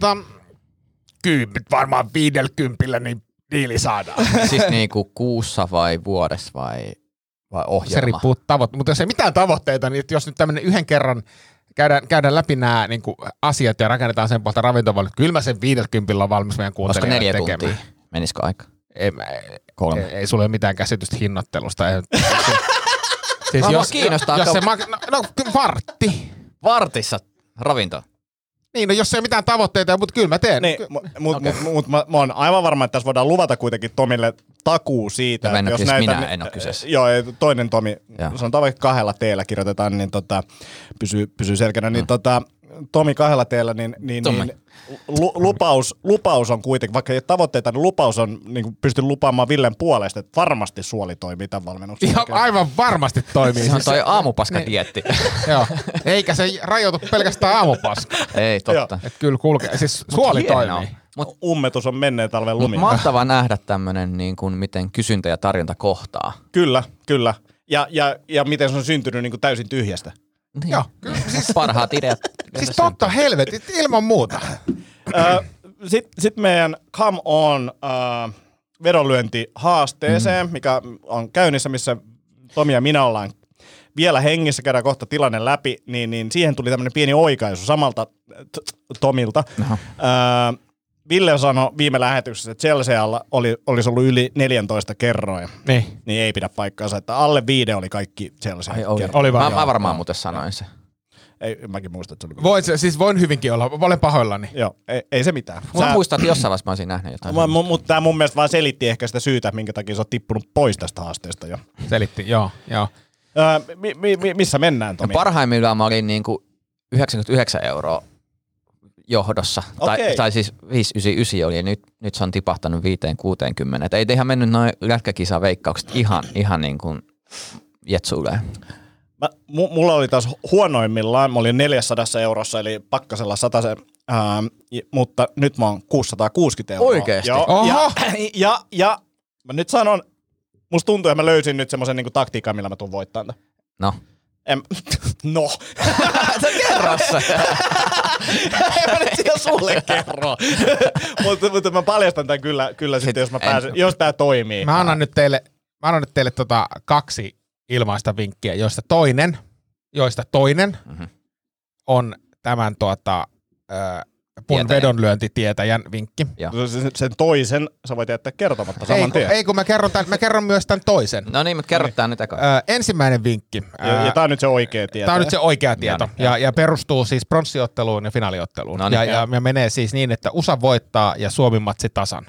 Varmaan 50 niin diili saadaan. Siis niinku kuussa vai vuodessa vai ohjelma? Se riippuu tavoitteista. Mutta jos ei mitään tavoitteita, niin jos nyt tämmöinen yhden kerran käydään läpi nämä niin kuin asiat ja rakennetaan sen puolta ravintovalmennus, kyllä mä sen 50 on valmis meidän kuuntelijoille tekemään. Olisiko 4 tuntia? Menisikö aika? 3. Ei sulle ole mitään käsitystä hinnoittelusta. Siis jos kiinnostaa. Jos se vartti. Vartissa ravinto. Niin, no jos ei ole mitään tavoitteita, mutta kyllä mä teen. Niin, mutta mä oon aivan varma, että tässä voidaan luvata kuitenkin Tomille takuu siitä. Ja jos minä en ole kyseessä. Joo, toinen Tomi, sanotaan vaikka 2 teellä kirjoitetaan, niin pysyy selkeänä, niin Tomi 2 teellä, niin lupaus on kuitenkin, vaikka ei ole tavoitteita, niin lupaus on, niin pystyn lupaamaan Villen puolesta, että varmasti suoli toimii tämän valmennuksen. Ihan aivan varmasti toimii. Se on toi aamupaska-dietti. Joo, eikä se rajoitu pelkästään aamupaska. Ei, totta. Että kyllä kulkee, siis suoli toimii. Ummetus on menneen talven lumia. Mahtavaa nähdä tämmönen, niin kuin, miten kysyntä ja tarjonta kohtaa. Kyllä. Ja miten se on syntynyt niin kuin täysin tyhjästä. Niin. Joo, siis parhaat ideat. Siis totta helvetit, ilman muuta. Sitten meidän Come On vedonlyöntihaasteeseen, mikä on käynnissä, missä Tomi ja minä ollaan vielä hengissä, käydään kohta tilanne läpi, niin siihen tuli tämmöinen pieni oikaisu samalta Tomilta. Ville sanoi viime lähetyksessä, että Chelsealla olisi ollut yli 14 kerroja. Niin ei pidä paikkaansa, että alle 5 oli kaikki Chelsea kerroja. Mä varmaan muuten sanoin se. Ei, mäkin muistan, että se oli. Voin hyvinkin olla, olen pahoillani. Joo, ei se mitään. Mä muistan, että jossain vaiheessa mä olisin nähnyt jotain. Mutta tämä mun mielestä vaan selitti ehkä sitä syytä, minkä takia se on tippunut pois tästä haasteesta jo. Selitti, joo. Missä mennään, Tomi? Parhaimmillaan mä olin niinku 99 € johdossa. Okay. Tai siis 599 oli ja nyt se on tipahtanut 560. Ei ihan mennyt noin lätkäkisaveikkaukset ihan niin kuin jetsuuleen. Mulla oli taas huonoimmillaan, mä olin 400 eurossa, eli pakkasella 100, mutta nyt mä oon 660 euroa. Oikeesti? Joo, ja mä nyt sanon, musta tuntuu, että mä löysin nyt semmoisen niinku taktiikan, millä mä tuun voittamaan. No. No. Sä kerro se. En mä nyt siellä sulle kerro. mutta mä paljastan tämän kyllä sitten, jos mä pääsen, jos tää toimii. Mä annan nyt teille 2 ilmaista vinkkiä, joista toinen on tämän mun vedonlyöntitietäjän vinkki. Sen toisen sä voit jättää kertomatta saman tien. Ei, kun mä kerron myös tämän toisen. No niin, mutta kerro tää nyt eka. Ensimmäinen vinkki. Ja tää on nyt se oikea tieto. Tää on nyt se oikea tieto. Ja perustuu siis pronssiotteluun ja finaaliotteluun. No niin, ja menee siis niin, että USA voittaa ja Suomi matsi tasan.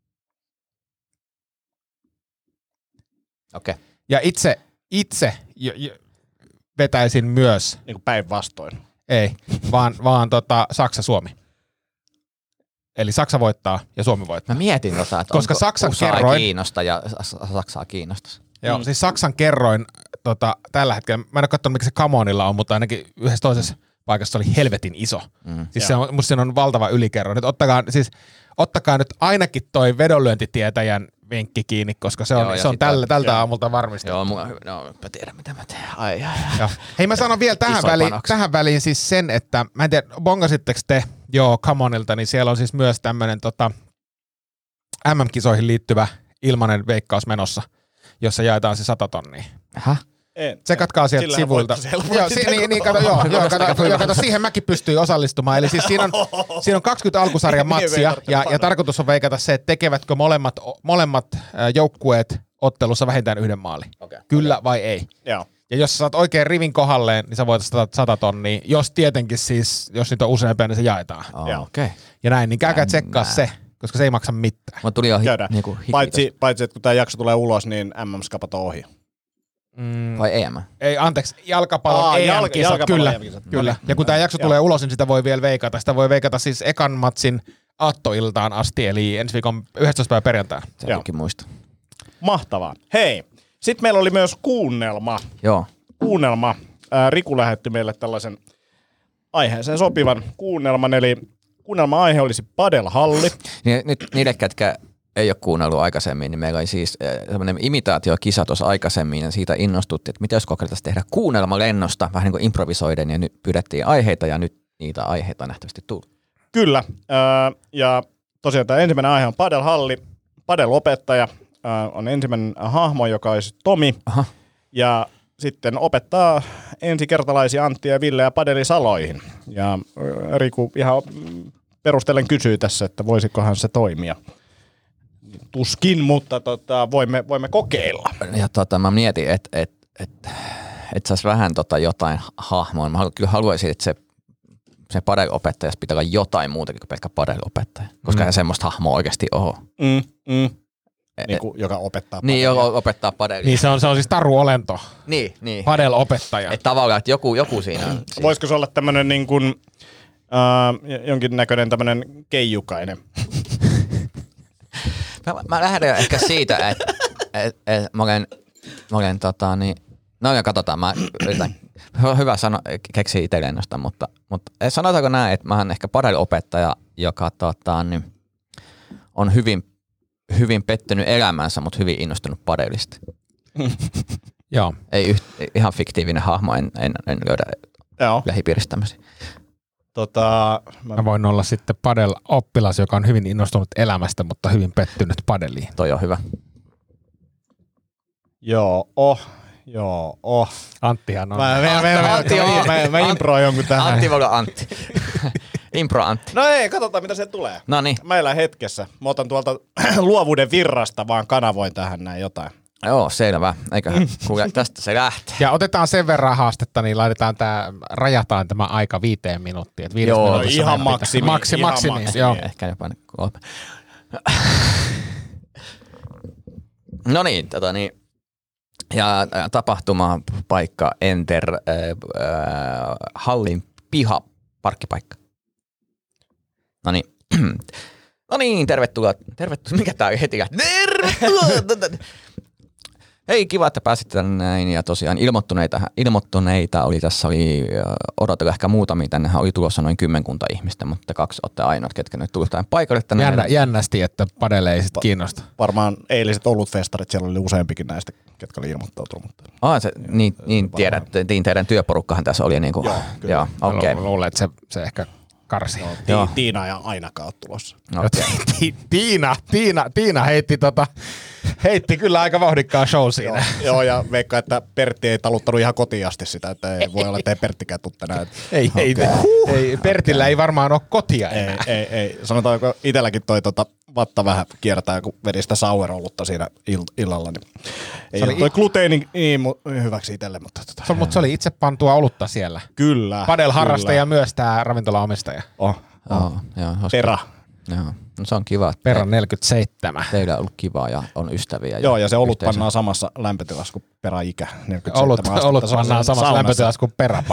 Okei. Ja itse vetäisin myös. Niin kuin päinvastoin. Ei, vaan Saksa-Suomi. Eli Saksa voittaa ja Suomi voittaa. Mä mietin että koska Saksan kerroin kiinnosta ja Saksaa kiinnostaa. Joo, siis Saksan kerroin tällä hetkellä, mä en ole katsonut mikä se Camonilla on, mutta ainakin yhdessä toisessa paikassa se oli helvetin iso. Siis musta siinä on valtava ylikerroin. Nyt ottakaa nyt ainakin toi vedonlyöntitietäjän vinkki kiinni, koska se on tältä aamulta varmistettu. Joo, mä tiedän mitä mä teen. Ai. Hei, mä sanon vielä tähän väliin siis sen, että mä en tiedä, bongasitteko te Camonilta, niin siellä on siis myös tämmönen MM-kisoihin liittyvä ilmainen veikkaus menossa, jossa jaetaan se 100 tonnia. Se katkaa sieltä sivuilta. Kato, siihen mäkin pystyin osallistumaan. Eli siis siinä on 20 alkusarjan matsia ja tarkoitus on veikata se, että tekevätkö molemmat joukkueet ottelussa vähintään yhden maalin. Kyllä vai ei. Joo. Ja jos sä saat oikein rivin kohdalleen, niin sä voitat 100 tonnia. Jos tietenkin siis, jos niitä on useampia, niin se jaetaan. Ja näin, niin käykää tsekkaa se, koska se ei maksa mitään. Mä tuli jo niinku paitsi, että kun tää jakso tulee ulos, niin MM-skapat on ohi. Vai EM? Ei, anteeksi, jalkapallon EM-kisat, kyllä. Ja kun tämä jakso tulee ulos, niin sitä voi vielä veikata. Sitä voi veikata siis ekan matsin aattoiltaan asti, eli ensi viikon 11. päivä perjantai. Se onkin muista. Mahtavaa. Hei, sitten meillä oli myös kuunnelma. Joo. Kuunnelma. Riku lähetti meille tällaisen aiheeseen sopivan kuunnelman, eli kuunnelma-aihe olisi padelhalli. Nyt niille, ketkä ei ole kuunnellut aikaisemmin, niin meillä oli siis tämmöinen imitaatiokisa tuossa aikaisemmin ja siitä innostuttiin, että mitä jos kokeiltaisiin tehdä kuunnelma lennosta vähän niin kuin improvisoiden ja nyt pyydettiin aiheita ja nyt niitä aiheita on nähtävästi tullut. Kyllä, ja tosiaan tämä ensimmäinen aihe on padelhalli. Padelopettaja on ensimmäinen hahmo, joka olisi Tomi. Aha. Ja sitten opettaa ensikertalaisia Antti ja Ville ja padelisaloihin. Ja Riku ihan perustellen kysyy tässä, että voisikohan se toimia. Tuskin, mutta voimme kokeilla. Ja mä mietin, että saisi vähän jotain hahmoa. Mä kyllä haluaisin, että se padelopettaja pitää olla jotain muutakin kuin pelkkä padelopettaja. Koska ei semmoista hahmoa oikeasti ole. Joka opettaa padelia. Niin, joka opettaa padelia. Niin, se on siis taruolento. Niin. Padelopettaja. Että tavallaan, että joku siinä on. Siis. Voisiko se olla tämmöinen niin kuin, jonkinnäköinen tämmöinen keijukainen? Mä lähden ehkä siitä, että mä olen no ja katsotaan, mä yritän, hyvä keksiä itselleen nosta, mutta sanotaanko näin, että mä oon ehkä padelopettaja, joka on hyvin pettynyt elämänsä, mutta hyvin innostunut padelista. Joo. Ei ihan fiktiivinen hahmo, en löydä lähipiiristä tämmöisiä. Mä voin olla sitten padel-oppilas, joka on hyvin innostunut elämästä, mutta hyvin pettynyt padeliin. Toi on hyvä. Joo. Anttihan on. Mä improin jonkun tähän. Antti voi olla Antti. Impro Antti. No ei, katsotaan mitä se tulee. No niin. Mä elän hetkessä. Mä otan tuolta luovuuden virrasta, vaan kanavoin tähän näin jotain. Joo, selvä. Eiköhän tästä se lähtee. Ja otetaan sen verran haastetta, niin rajataan tämä aika 5 minuuttia. Että 5 minuutissa ihan maksimi. Maksimi. Joo. Ehkä jopa 3. No niin, ja tapahtumapaikka Enter hallin piha parkkipaikka. No niin, tervetuloa. Mikä tää heti lähti? Tervetuloa. Hei, kiva, että pääsitte tänne näin. Ja tosiaan ilmoittuneita oli tässä, odotella ehkä muutamia. Tännehän oli tulossa noin 10 ihmistä, mutta 2 olette ainoat, ketkä nyt tullut tähän paikalle. Jännästi, että padelle ei sitten kiinnosta. Varmaan eiliset olutfestarit, siellä oli useampikin näistä, ketkä oli ilmoittautunut. Niin teidän työporukkahan tässä oli. Niin kuin, joo, okei. Luulen, että se ehkä karsi. Tiina ei ainakaan ole tulossa. Okay. Tiina heitti kyllä aika vauhdikkaan show siinä. Joo, ja veikka, että Pertti ei taluttanut ihan kotiin asti sitä, että ei voi olla, että ei Perttikään tule tänään. Ei, Pertillä ei varmaan ole kotia enää. Ei. Sanotaanko itselläkin toi vatta vähän kiertää, kun vedi sitä sour-olutta siinä illalla. Niin ei ole toi gluteeni niin hyväksi itselle. Mutta se oli itse pantua olutta siellä. Kyllä. Padel-harrastaja myös tämä ravintolaomistaja. Pera. Joo. No se on kiva. Pera 47. Teillä on ollut kivaa ja on ystäviä. Joo, ja se olut pannaan samassa lämpötilassa kuin peräikä. Olut pannaan samassa lämpötilassa kuin peräpa.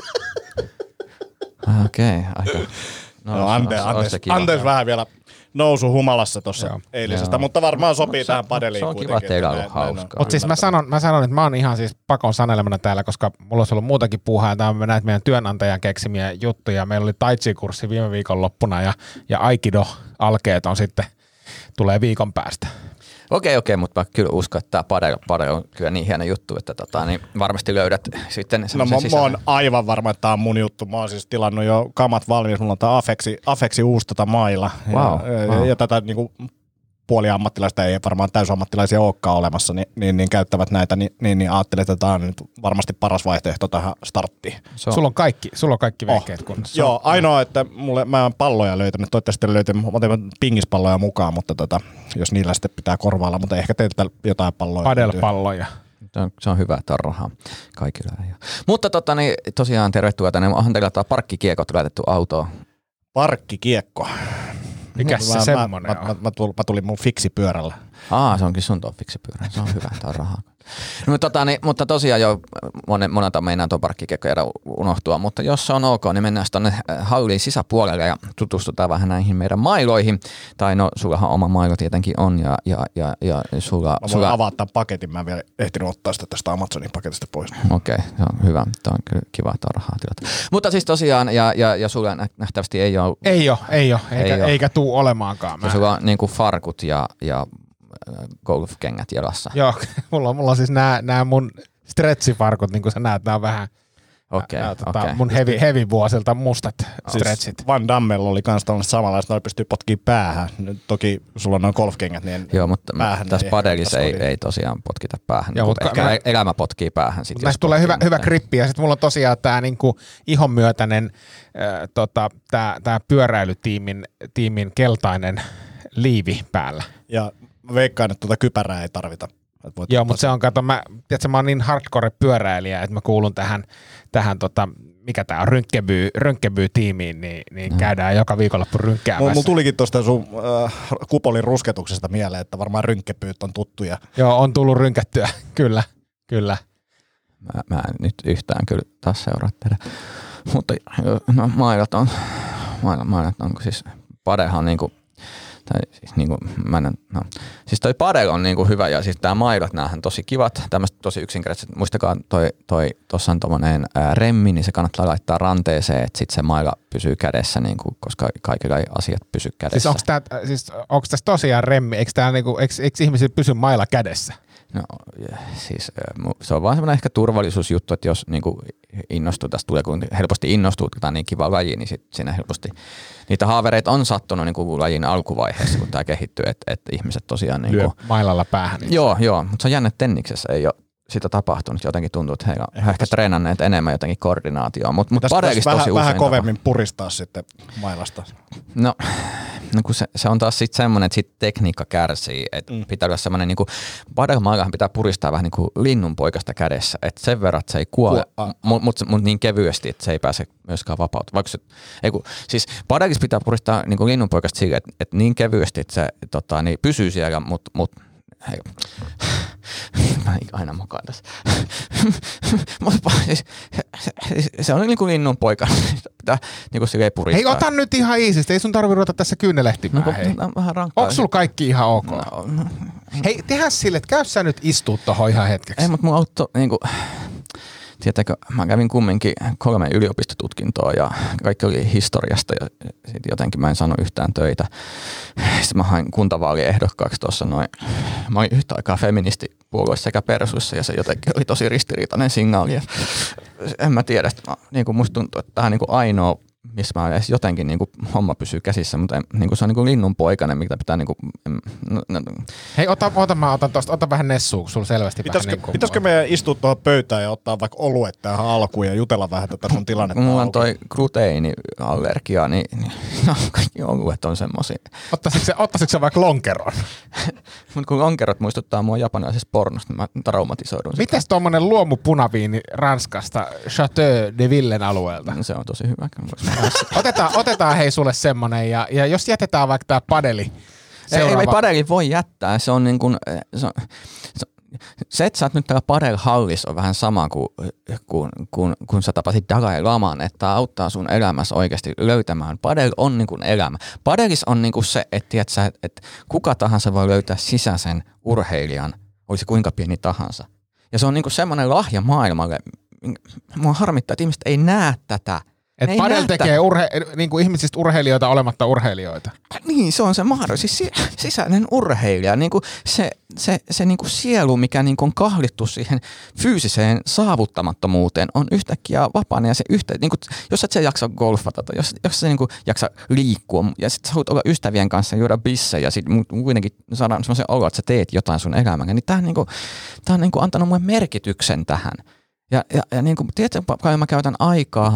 Okei, aika. No, anteeksi vähän vielä nousu humalassa tuossa eilisestä, mutta varmaan sopii tähän padeliin. Se on kiva, että teillä on ollut hauskaa. Mutta siis mä sanon, että mä oon ihan siis pakon sanelemana täällä, koska mulla olisi ollut muutakin puuhaa. Tämä on näitä meidän työnantajan keksimiä juttuja. Meillä oli tai chi-kurssi viime viikonloppuna ja Aikido-alkeet on sitten, tulee viikon päästä. Okei, mutta mä kyllä uskon, että tämä padel on kyllä niin hieno juttu, että niin varmasti löydät sitten semmoisen sisällä. Mä oon aivan varma, että tämä on mun juttu. Mä oon siis tilannut jo kamat valmiiksi. Mulla on tämä Afexi uusi maila. Wow. Ja tätä niinku puoliammattilaista ei varmaan täysammattilaisia olekaan olemassa, niin käyttävät näitä, niin ajattelin, että tämä on nyt varmasti paras vaihtoehto tähän starttiin. Sulla on kaikki vehkeet kunnossa. Joo, ainoa, että mä en palloja löytänyt, toivottavasti löytänyt, mä otin pingispalloja mukaan, mutta jos niillä sitten pitää korvailla, mutta ehkä teiltä jotain palloja. Padel-palloja. Se on hyvä, että on rahaa kaikilla. Mutta tosiaan tervetuloa tänne. Onhan teillä parkkikiekot laitettu autoon? Parkkikiekko. Mikäs se semmonen on? Mä tulin mun fiksipyörällä. Se onkin sun tuo fiksipyörä. Se on hyvä, että on rahaa. No, mutta tosiaan jo monelta meinaa tuon parkkikiekko jäädä unohtua, mutta jos se on ok, niin mennään tuonne hallin sisäpuolelle ja tutustutaan vähän näihin meidän mailoihin. Tai no, sullahan oma mailo tietenkin on ja sulla... Mä voin avata tämän paketin, mä en vielä ehtinyt ottaa sitä tästä Amazonin paketista pois. Okei, se on hyvä. Tämä on kyllä kiva, että on rahaa tilata. Mutta siis tosiaan, ja sulla nähtävästi ei ole... Ei ole, eikä tuu olemaankaan. Ja sulla on niin kuin farkut ja golfkengät jalassa. Joo, mulla on siis nämä mun stretchifarkut, niin kuin sä näet, nämä on vähän mun heavy vuosilta mustat stretchit. Siis Van Dammella oli kans tällainen samanlaista, noin pystyy potkimaan päähän. Nyt toki sulla on noin golfkengät, niin joo, mutta tässä padelissa ei tosiaan potkita päähän. Joo, mutta ehkä elämä potkii päähän. Näistä tulee hyvä grippi ja sitten mulla on tosiaan tämä niinku ihon myötäinen tää pyöräilytiimin keltainen liivi päällä. Ja veikkaan, että tuota kypärää ei tarvita. Joo, mutta se on, mä oon niin hardcore pyöräilijä, että mä kuulun tähän mikä tää on, röntgenby-tiimiin, niin käydään joka viikonloppu rynkkäämässä. Mulla tulikin tuosta sun kupolin rusketuksesta mieleen, että varmaan röntgenbyt on tuttuja. Joo, on tullut rynkättyä, kyllä. Mä en nyt yhtään kyllä taas seuraa tehdä. Mutta no, mailat on siis padehan niinku, tai siis niinku, siis toi padel on niinku hyvä ja siis tää mailat, näähän tosi kivat, tämmöset tosi yksinkertaiset. Muistakaa tossa on tommonen remmi, niin se kannattaa laittaa ranteeseen, että sit se maila pysyy kädessä, niinku, koska kaikilla ei asiat pysy kädessä. Siis onko tässä tosiaan remmi, eikö ihmisillä pysy maila kädessä? No siis se on vaan semmoinen ehkä turvallisuusjuttu, että jos niinku innostuu, tästä tulee, kun helposti innostuu, kun tämä on niin kiva laji, niin sit siinä helposti niitä haavereita on sattunut niinku lajin alkuvaiheessa, kun tämä kehittyy, että ihmiset tosiaan niinku lyö mailalla päähän. Joo, mutta se on jännä, että tenniksessä ei ole sitä tapahtunut. Jotenkin tuntuu, että he on ehkä treenanneet enemmän jotenkin koordinaatioon, mutta padelissa tosi usein vähän kovemmin puristaa sitten mailasta. No kun se on taas sitten semmoinen, että sit tekniikka kärsii, että pitää olla semmoinen, niin kuin padelmailahan pitää puristaa vähän niin kuin linnunpoikasta kädessä, että sen verran, että se ei kuole, mutta niin kevyesti, että se ei pääse myöskään vapautumaan. Siis padelissa pitää puristaa niin kuin linnunpoikasta sille, että niin kevyesti, että se niin pysyy siellä, mutta Mä aina mokaan tässä. Se on niinku linnun poika. Pitää niinku silleen puristaa. Hei, ota nyt ihan iisisti. Ei sun tarvitse ruveta tässä kyynelehtimään. Vähän rankkaa. Onko sulla kaikki ihan ok? No. Hei, tehdään sille, että käy sä nyt istuu tohon ihan hetkeksi. Ei, mutta mun auto niinku... Tiedätkö, mä kävin kumminkin 3 yliopistotutkintoa ja kaikki oli historiasta ja sitten jotenkin mä en saanut yhtään töitä. Sitten mä hain kuntavaaliehdokkaaksi tuossa noin. Mä olin yhtä aikaa feministipuolueessa sekä Persuissa ja se jotenkin oli tosi ristiriitainen signaali. En mä tiedä, että musta tuntuu, että tämä on niinku ainoa, missä mä edes jotenkin niinku homma pysyy käsissä, mutta niinku se on niinku linnun poikainen, mitä pitää niinku... Hei, mä otan tosta, ota vähän nessua, kun sulla selvästi Pitäisikö meidän istua tuohon pöytään ja ottaa vaikka oluet tähän alkuun ja jutella vähän tätä sun tilannetta? Mulla on toi gluteiniallergia, niin no, kaikki oluet on semmosia. Ottaisitko sä vaikka lonkeron? Mutta kun lonkerot muistuttaa mua japanilaisesta pornosta, niin mä traumatisoidun. Mites tommonen luomupunaviini Ranskasta, Chateau de Villen alueelta? Se on tosi hyvä. Otetaan hei sulle semmonen ja jos jätetään vaikka tää padeli. Ei padeli voi jättää, se on niin kuin, se että sä oot nyt täällä padel-hallissa on vähän sama kuin sä tapasit Dalai Laman, että auttaa sun elämässä oikeasti löytämään. Padel on niin kuin elämä. Padelis on niin kuin se, että kuka tahansa voi löytää sisäisen urheilijan, olisi kuinka pieni tahansa. Ja se on niin kuin semmoinen lahja maailmalle. Mua harmittaa, että ihmiset ei näe tätä. Että padel tekee niinku ihmisistä urheilijoita olematta urheilijoita. Niin, se on se mahdollisuus. Siis sisäinen urheilija. Niinku se niinku sielu, mikä niinku on kahlittu siihen fyysiseen saavuttamattomuuteen, on yhtäkkiä vapaana. Ja se niinku, jos et sä jaksa golfata tai jos sä niinku jaksa liikkua ja sit sä haluat olla ystävien kanssa juoda bissejä ja sit kuitenkin saadaan semmoisen olo, että sä teet jotain sun elämällä, niin tää on niinku antanut mulle merkityksen tähän. Ja niinku, tiedätkö, paljon mä käytän aikaa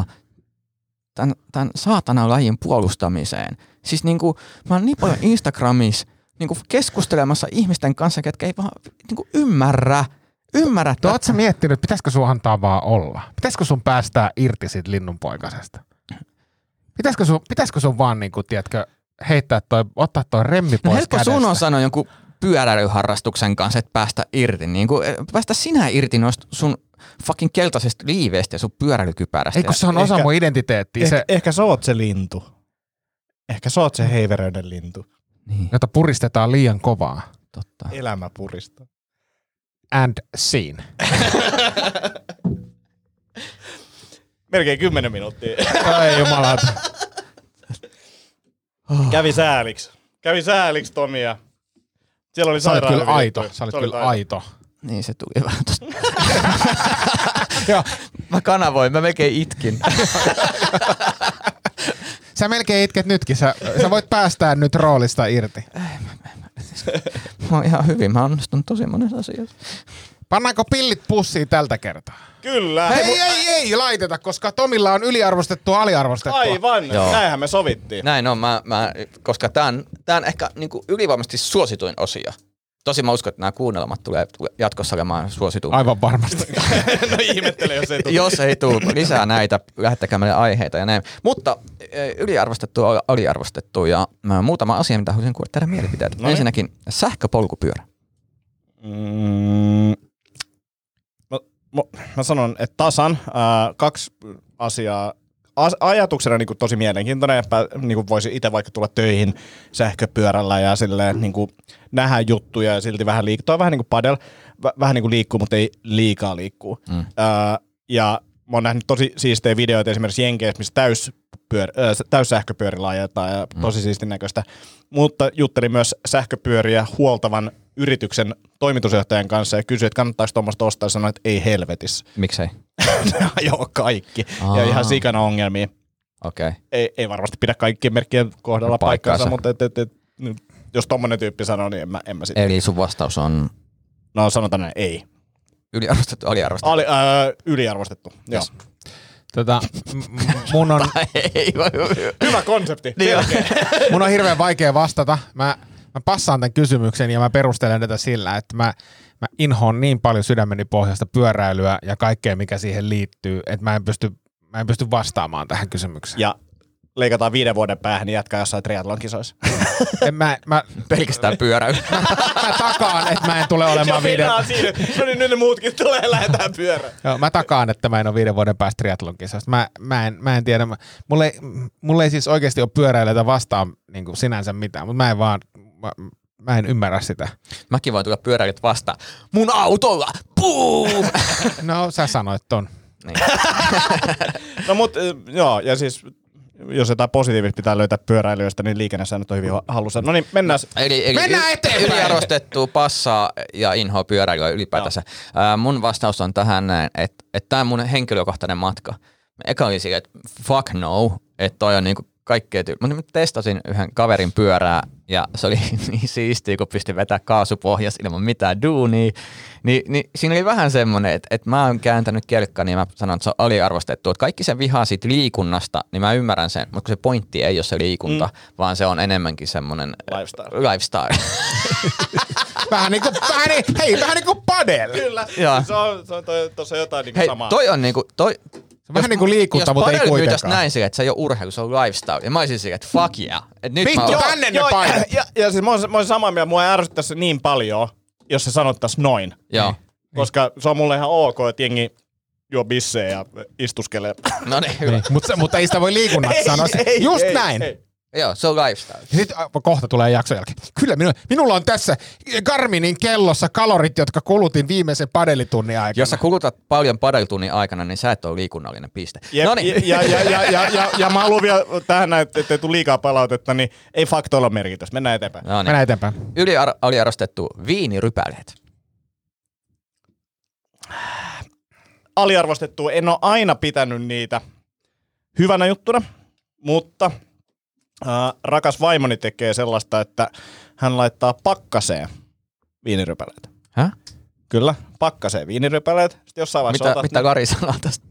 tämän saatanan lajin puolustamiseen. Siis niinku, mä oon niin paljon Instagramissa niinku keskustelemassa ihmisten kanssa, ketkä ei vaan niinku ymmärrä tätä. Ootko sä miettinyt, pitäisikö sun antaa vaan olla? Pitäisikö sun päästää irti siitä linnunpoikasesta? Pitäisikö sun vaan niinku, tiedätkö, ottaa toi remmi pois helppo kädestä? Sun on sanoa jonkun pyöräilyharrastuksen kanssa, että päästä irti. Niinku, päästä sinä irti noista sun fucking keltaisesta liiveistä ja sun pyöräilykypärästä. Eikö se on osa mun identiteettiä? Ehkä sä oot se lintu. Ehkä sä oot se heiveröiden lintu. Niin. Jota puristetaan liian kovaa. Totta. Elämä puristaa. And scene. Melkein 10 minuuttia. Ai jumalauta. Kävi sääliksi Tomia. Siellä oli sairaanhoitaja. Sä olit kyllä aito. Niin se tuli vähän tosta. Joo, mä melkein itkin. Sä melkein itket nytkin, sä voit päästää nyt roolista irti. Mä oon ihan hyvin, mä onnistun tosi monessa asiassa. Pannaanko pillit pussiin tältä kertaa? Kyllä. Ei laiteta, koska Tomilla on yliarvostettua, aliarvostettua. Aivan, joo. Näinhän me sovittiin. Näin on, koska tää on ehkä niinku ylivoimaisesti suosituin osio. Tosi mä uskon, että nämä kuunnelmat tulee jatkossa olemaan suosituin. Aivan varmasti. No ihmettele, jos ei tule. Jos ei tule lisää näitä, lähettäkää meille aiheita ja näin. Mutta yliarvostettu, aliarvostettu ja muutama asia, mitä haluaisin kuulla tehdä mielipiteet. No ensinnäkin sähköpolkupyörä. Mä sanon, että tasan 2 asiaa. Ajatuksena niin kuin tosi mielenkiintoinen, että niin kuin voisi itse vaikka tulla töihin sähköpyörällä ja silleen, niin kuin nähdä juttuja ja silti vähän liikkuu. Vähän niin kuin padel, vähän niin kuin liikkuu, mutta ei liikaa liikkuu. Ja mä oon nähnyt tosi siistejä videoita esimerkiksi Jenkeissä, missä täys sähköpyörillä ajetaan ja tosi siistin näköistä. Mutta juttelin myös sähköpyöriä huoltavan yrityksen toimitusjohtajan kanssa ja kysyi, että kannattaako tuommoista ostaa ja sanoi, että ei helvetissä. Miksei? Joo, kaikki. Ja ihan sikana ongelmia. Okay. Ei varmasti pidä kaikkien merkkien kohdalla paikkaansa, mutta jos tommonen tyyppi sanoo, niin en mä sitten. Eli sun vastaus on? No sanotaan näin, ei. Yliarvostettu, aliarvostettu? Yliarvostettu, joo. Mun on... Hyvä konsepti. Mun on hirveän vaikea vastata. Mä passaan tämän kysymyksen ja mä perustelen tätä sillä, että mä inhoon niin paljon sydämeni pohjasta pyöräilyä ja kaikkea, mikä siihen liittyy, että mä en pysty vastaamaan tähän kysymykseen. Ja leikataan 5 vuoden päähän, niin jatkaa jossain triathlon kisoissa. Mä Pelkästään pyöräily. mä takaan, että mä en tule olemaan No niin, nyt ne muutkin tulee, lähdetään pyörään. Joo, mä takaan, että mä en ole 5 vuoden päästä triathlon kisoista. Mä en tiedä. Mulla ei siis oikeasti ole pyöräilijöitä vastaan niin kuin sinänsä mitään, mutta mä en ymmärrä sitä. Mäkin voin tulla pyöräilijät vastaan. Mun autolla! Boom! No, sä sanoit ton. Niin. No mut joo, ja siis jos jotain positiivista pitää löytää pyöräilijöistä, niin liikennesäännöt on hyvin hallussa. No niin, mennään Mennään eteenpäin! Yliarvostettu passaa ja inhoa pyöräilyä ylipäätänsä. Mun vastaus on tähän näin, että tämä on mun henkilökohtainen matka. Eka oli silleen, että fuck no, että toi on niinku kaikkea mutta mä testasin yhden kaverin pyörää ja se oli niin siistiä, kun pystyi vetämään kaasupohjas ilman mitään duunia. Niin siinä oli vähän semmoinen, että mä oon kääntänyt kelkkani ja mä sanon, että se on aliarvostettu. Että kaikki sen vihaa siitä liikunnasta, niin mä ymmärrän sen, mutta se pointti ei ole se liikunta, vaan se on enemmänkin semmoinen lifestyle. Vähän niinku padel. Kyllä, se on tuossa jotain niinku samaa. Toi on niinku, Vähän niin kuin liikunta, mutta ei kuitenkaan. Jos näin sille, että se ei ole urheilu, se on lifestyle. Ja mä olisin sille, että fuck yeah. Vittu, tänne ne paidat. Ja siis mä oon samaa mieltä, mua ei ärsyttäisi niin paljon, jos se sanottaisi noin. Joo. Koska se on mulle ihan ok, että jengi juo bissejä ja istuskelee. No niin, hyvä. Mutta ei sitä voi liikunnasta sanoa. Just näin. Joo, se on lifestyle. Sitten kohta tulee jakson jälkeen. Kyllä, minulla on tässä Garminin kellossa kalorit, jotka kulutin viimeisen padelitunnin aikana. Jos sä kulutat paljon padelitunnin aikana, niin sä et ole liikunnallinen piste. Ja mä haluan vielä tähän, että ei tule liikaa palautetta, niin ei faktoilla ole merkitystä. Mennään eteenpäin. No niin. Mennään eteenpäin. Aliarvostettu viinirypäleet. Aliarvostettu. En ole aina pitänyt niitä hyvänä juttuna, mutta rakas vaimoni tekee sellaista, että hän laittaa pakkaseen viinirypäleitä. Häh? Kyllä, pakkaseen viinirypäleet. Sitten jossain vaiheessa mitä Kari sanoo tästä?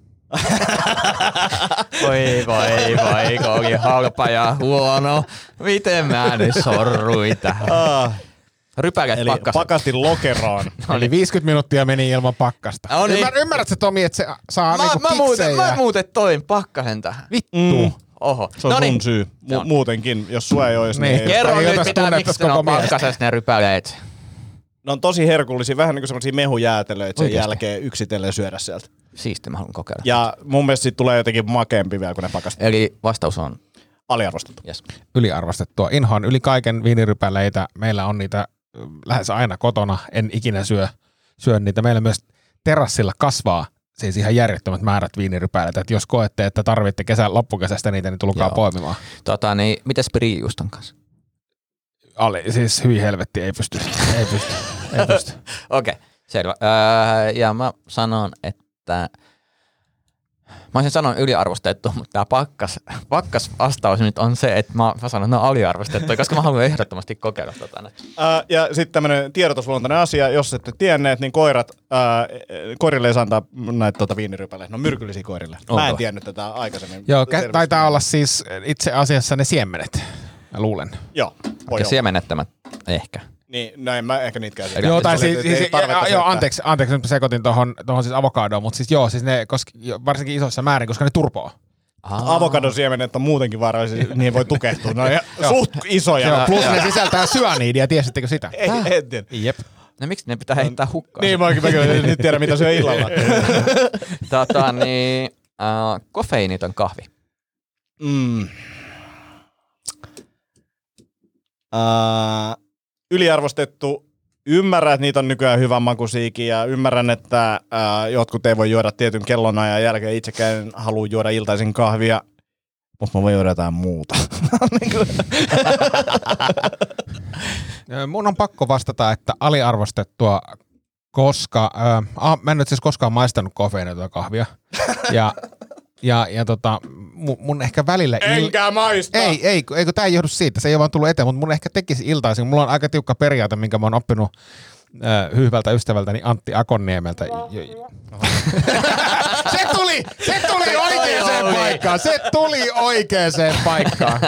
Voi, kun oli halpa ja huono. Miten mä nyt sorruin tähän? Rypäleet eli pakkaseen. pakastin lokeroon. Eli 50 minuuttia meni ilman pakkasta. No niin. Ymmärrätkö, Tomi, että se saa niinku kiksejä? Mä muuten toin pakkasen tähän. Vittu. Oho. Se on sun syy. Muutenkin, jos sua ei olisi, niin... Kerro nyt, miksi ne on pakkasessa ne rypäleet. Ne on tosi herkullisia, vähän niin kuin semmosia mehujäätelöitä sen jälkeen yksitellen syödä sieltä. Siisti, mä haluan kokeilla. Ja mun mielestä siitä tulee jotenkin makeampi vielä, kun ne pakastaa. Eli vastaus on? Aliarvostettu. Yes. Yliarvostettua. Inhoan yli kaiken viinirypäleitä. Meillä on niitä lähes aina kotona. En ikinä syö niitä. Meillä myös terassilla kasvaa siis ihan järjettömät määrät viinirypäleitä. Et jos koette, että tarvitte loppukesästä niitä, niin tulkaa poimimaan. Niin, mites Priuston kanssa? Siis hyvin helvetti, ei pysty. Okei, selvä. Ja mä sanon, että mä olisin sanonut yliarvostettu, mutta tää pakkas vastaus nyt on se, että mä sanon, että ne on aliarvostettu, koska mä haluan ehdottomasti kokeilla tota. Ja sitten tämmönen tiedotusluontainen asia, jos ette tienneet, niin koirille ei saa antaa näitä viinirypäleitä. No myrkyllisiä koirille. Onko? Mä en tiennyt tätä aikaisemmin. Joo, taitaa olla siis itse asiassa ne siemenet, mä luulen. Joo, voi ja olla. siemenettömät ehkä. Niin, no en mä ehkä niitä käy. Joo, tai anteeksi, nyt sekoitin tohon siis avokadoon, mutta siis ne varsinkin isossa määrin, koska ne turpoo. Avokadon siemenet on muutenkin vaarallisia, niihin voi tukehtua. Ne on suht isoja. Joo, plus ne sisältää syaniidia, tiesittekö sitä? En tiedä. Jep. No miksi ne pitää heittää hukkaan? Niin, mä nyt tiedän, mitä syö illalla. Kofeiiniton kahvi. Yliarvostettu. Ymmärrän, että niitä on nykyään hyvän makuisiakin ja ymmärrän, että jotkut ei voi juoda tietyn kellonajan jälkeen. Itsekään halua juoda iltaisin kahvia, mutta mä voin juoda jotain muuta. Mun on pakko vastata, että aliarvostettua, koska mä en nyt siis koskaan maistanut kofeiinitonta kahvia. Mun ehkä välillä... Enkä maista! Ei, kun tää ei johdu siitä, se ei ole vaan tullut eteen, mutta mun ehkä tekisi iltaisin. Mulla on aika tiukka periaate, minkä mä oon oppinut hyvältä ystävältäni Antti Akonniemeltä. Se tuli oikeeseen paikkaan.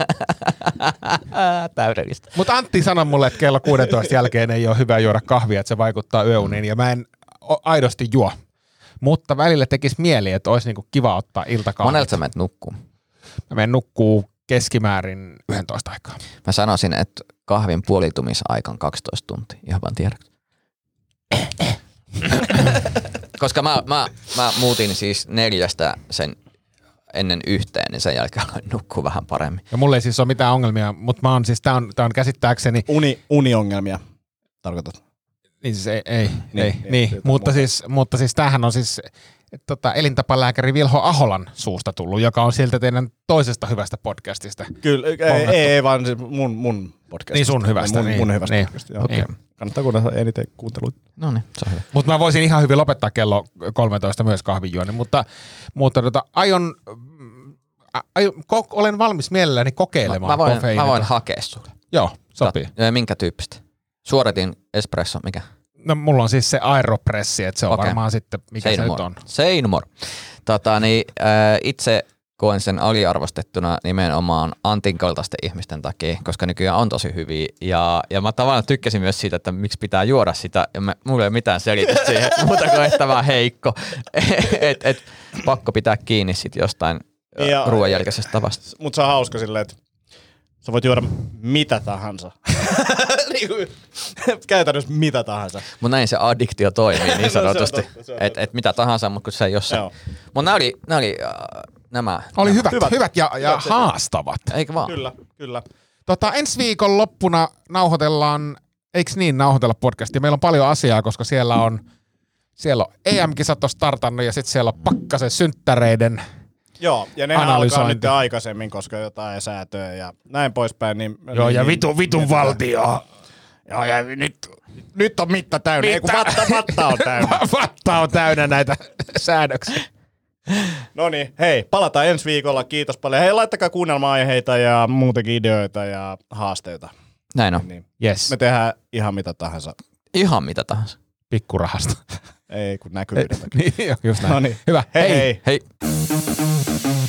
Täydellistä. Mutta Antti sanoi mulle, että kello 16 jälkeen ei ole hyvä juoda kahvia, että se vaikuttaa yöuniin, ja mä en aidosti juo. Mutta välillä tekisi mieli, että olisi niinku kiva ottaa iltakahvit. Monelta sä menet nukkuun? Mä menen nukkuu keskimäärin 11 aikaa. Mä sanoisin, että kahvin puolitumisaika on 12 tuntia, ihan vaan tiedäks. Koska mä muutin siis 4 sen ennen yhteen, niin sen jälkeen aloin nukkua vähän paremmin. Ja mulla ei siis ole mitään ongelmia, mutta mä oon siis, tää on käsittääkseni... Uniongelmia, tarkoitat? Niin siis ei. Mutta siis tämähän on siis elintapalääkäri Vilho Aholan suusta tullut, joka on sieltä teidän toisesta hyvästä podcastista. Kyllä, ei vaan siis mun podcastista. Niin sun hyvästä. Mun hyvästä niin. podcastista, joo. Okay. Kannattaa kuunnella eniten kuunteluita. No niin, se on hyvä. Mutta mä voisin ihan hyvin lopettaa kello 13 myös kahvinjuoni, mutta olen valmis mielelläni kokeilemaan kofeiinita. Mä voin hakea sulle. Joo, sopii. Minkä tyyppistä? Suoratin espresso, mikä? No mulla on siis se aeropressi, että se on varmaan sitten, mikä se nyt on. Say no more. Itse koen sen aliarvostettuna nimenomaan Antin kaltaisten ihmisten takia, koska nykyään on tosi hyviä. Ja mä tavallaan tykkäsin myös siitä, että miksi pitää juoda sitä. Ja mulla ei ole mitään selitystä siihen, muuta kuin että mä heikko. et pakko pitää kiinni sit jostain ruoan jälkeisestä tavasta. Mutta se on hauska silleen, että sä voit juoda mitä tahansa. Käytännössä mitä tahansa. Mutta näin se addiktio toimii niin sanotusti. Että mitä tahansa, mutta kun se ei ole se. Mutta nämä oli hyvät ja haastavat. Eikö vaan? Kyllä. Ensi viikon loppuna nauhoitellaan, eikö niin nauhoitella podcastia? Meillä on paljon asiaa, koska siellä on EM-kisat on startannut ja sitten siellä on Pakkasen synttäreiden. Joo, ja nehän alkaa nyt aikaisemmin, koska jotain säätöä ja näin poispäin. Niin, joo, ja vitun valtio. Joo, ja nyt on mitta täynnä. Ei kun vatta on täynnä. Vatta on täynnä näitä säädöksiä. Noniin, hei, palataan ensi viikolla. Kiitos paljon. Hei, laittakaa kuunnelma-aiheita ja muutenkin ideoita ja haasteita. Näin on. Niin. Yes. Me tehdään ihan mitä tahansa. Ihan mitä tahansa. Pikkurahasta. Ei, kun näkyvyyden. Niin, just näin. Noniin. Hyvä. Hei.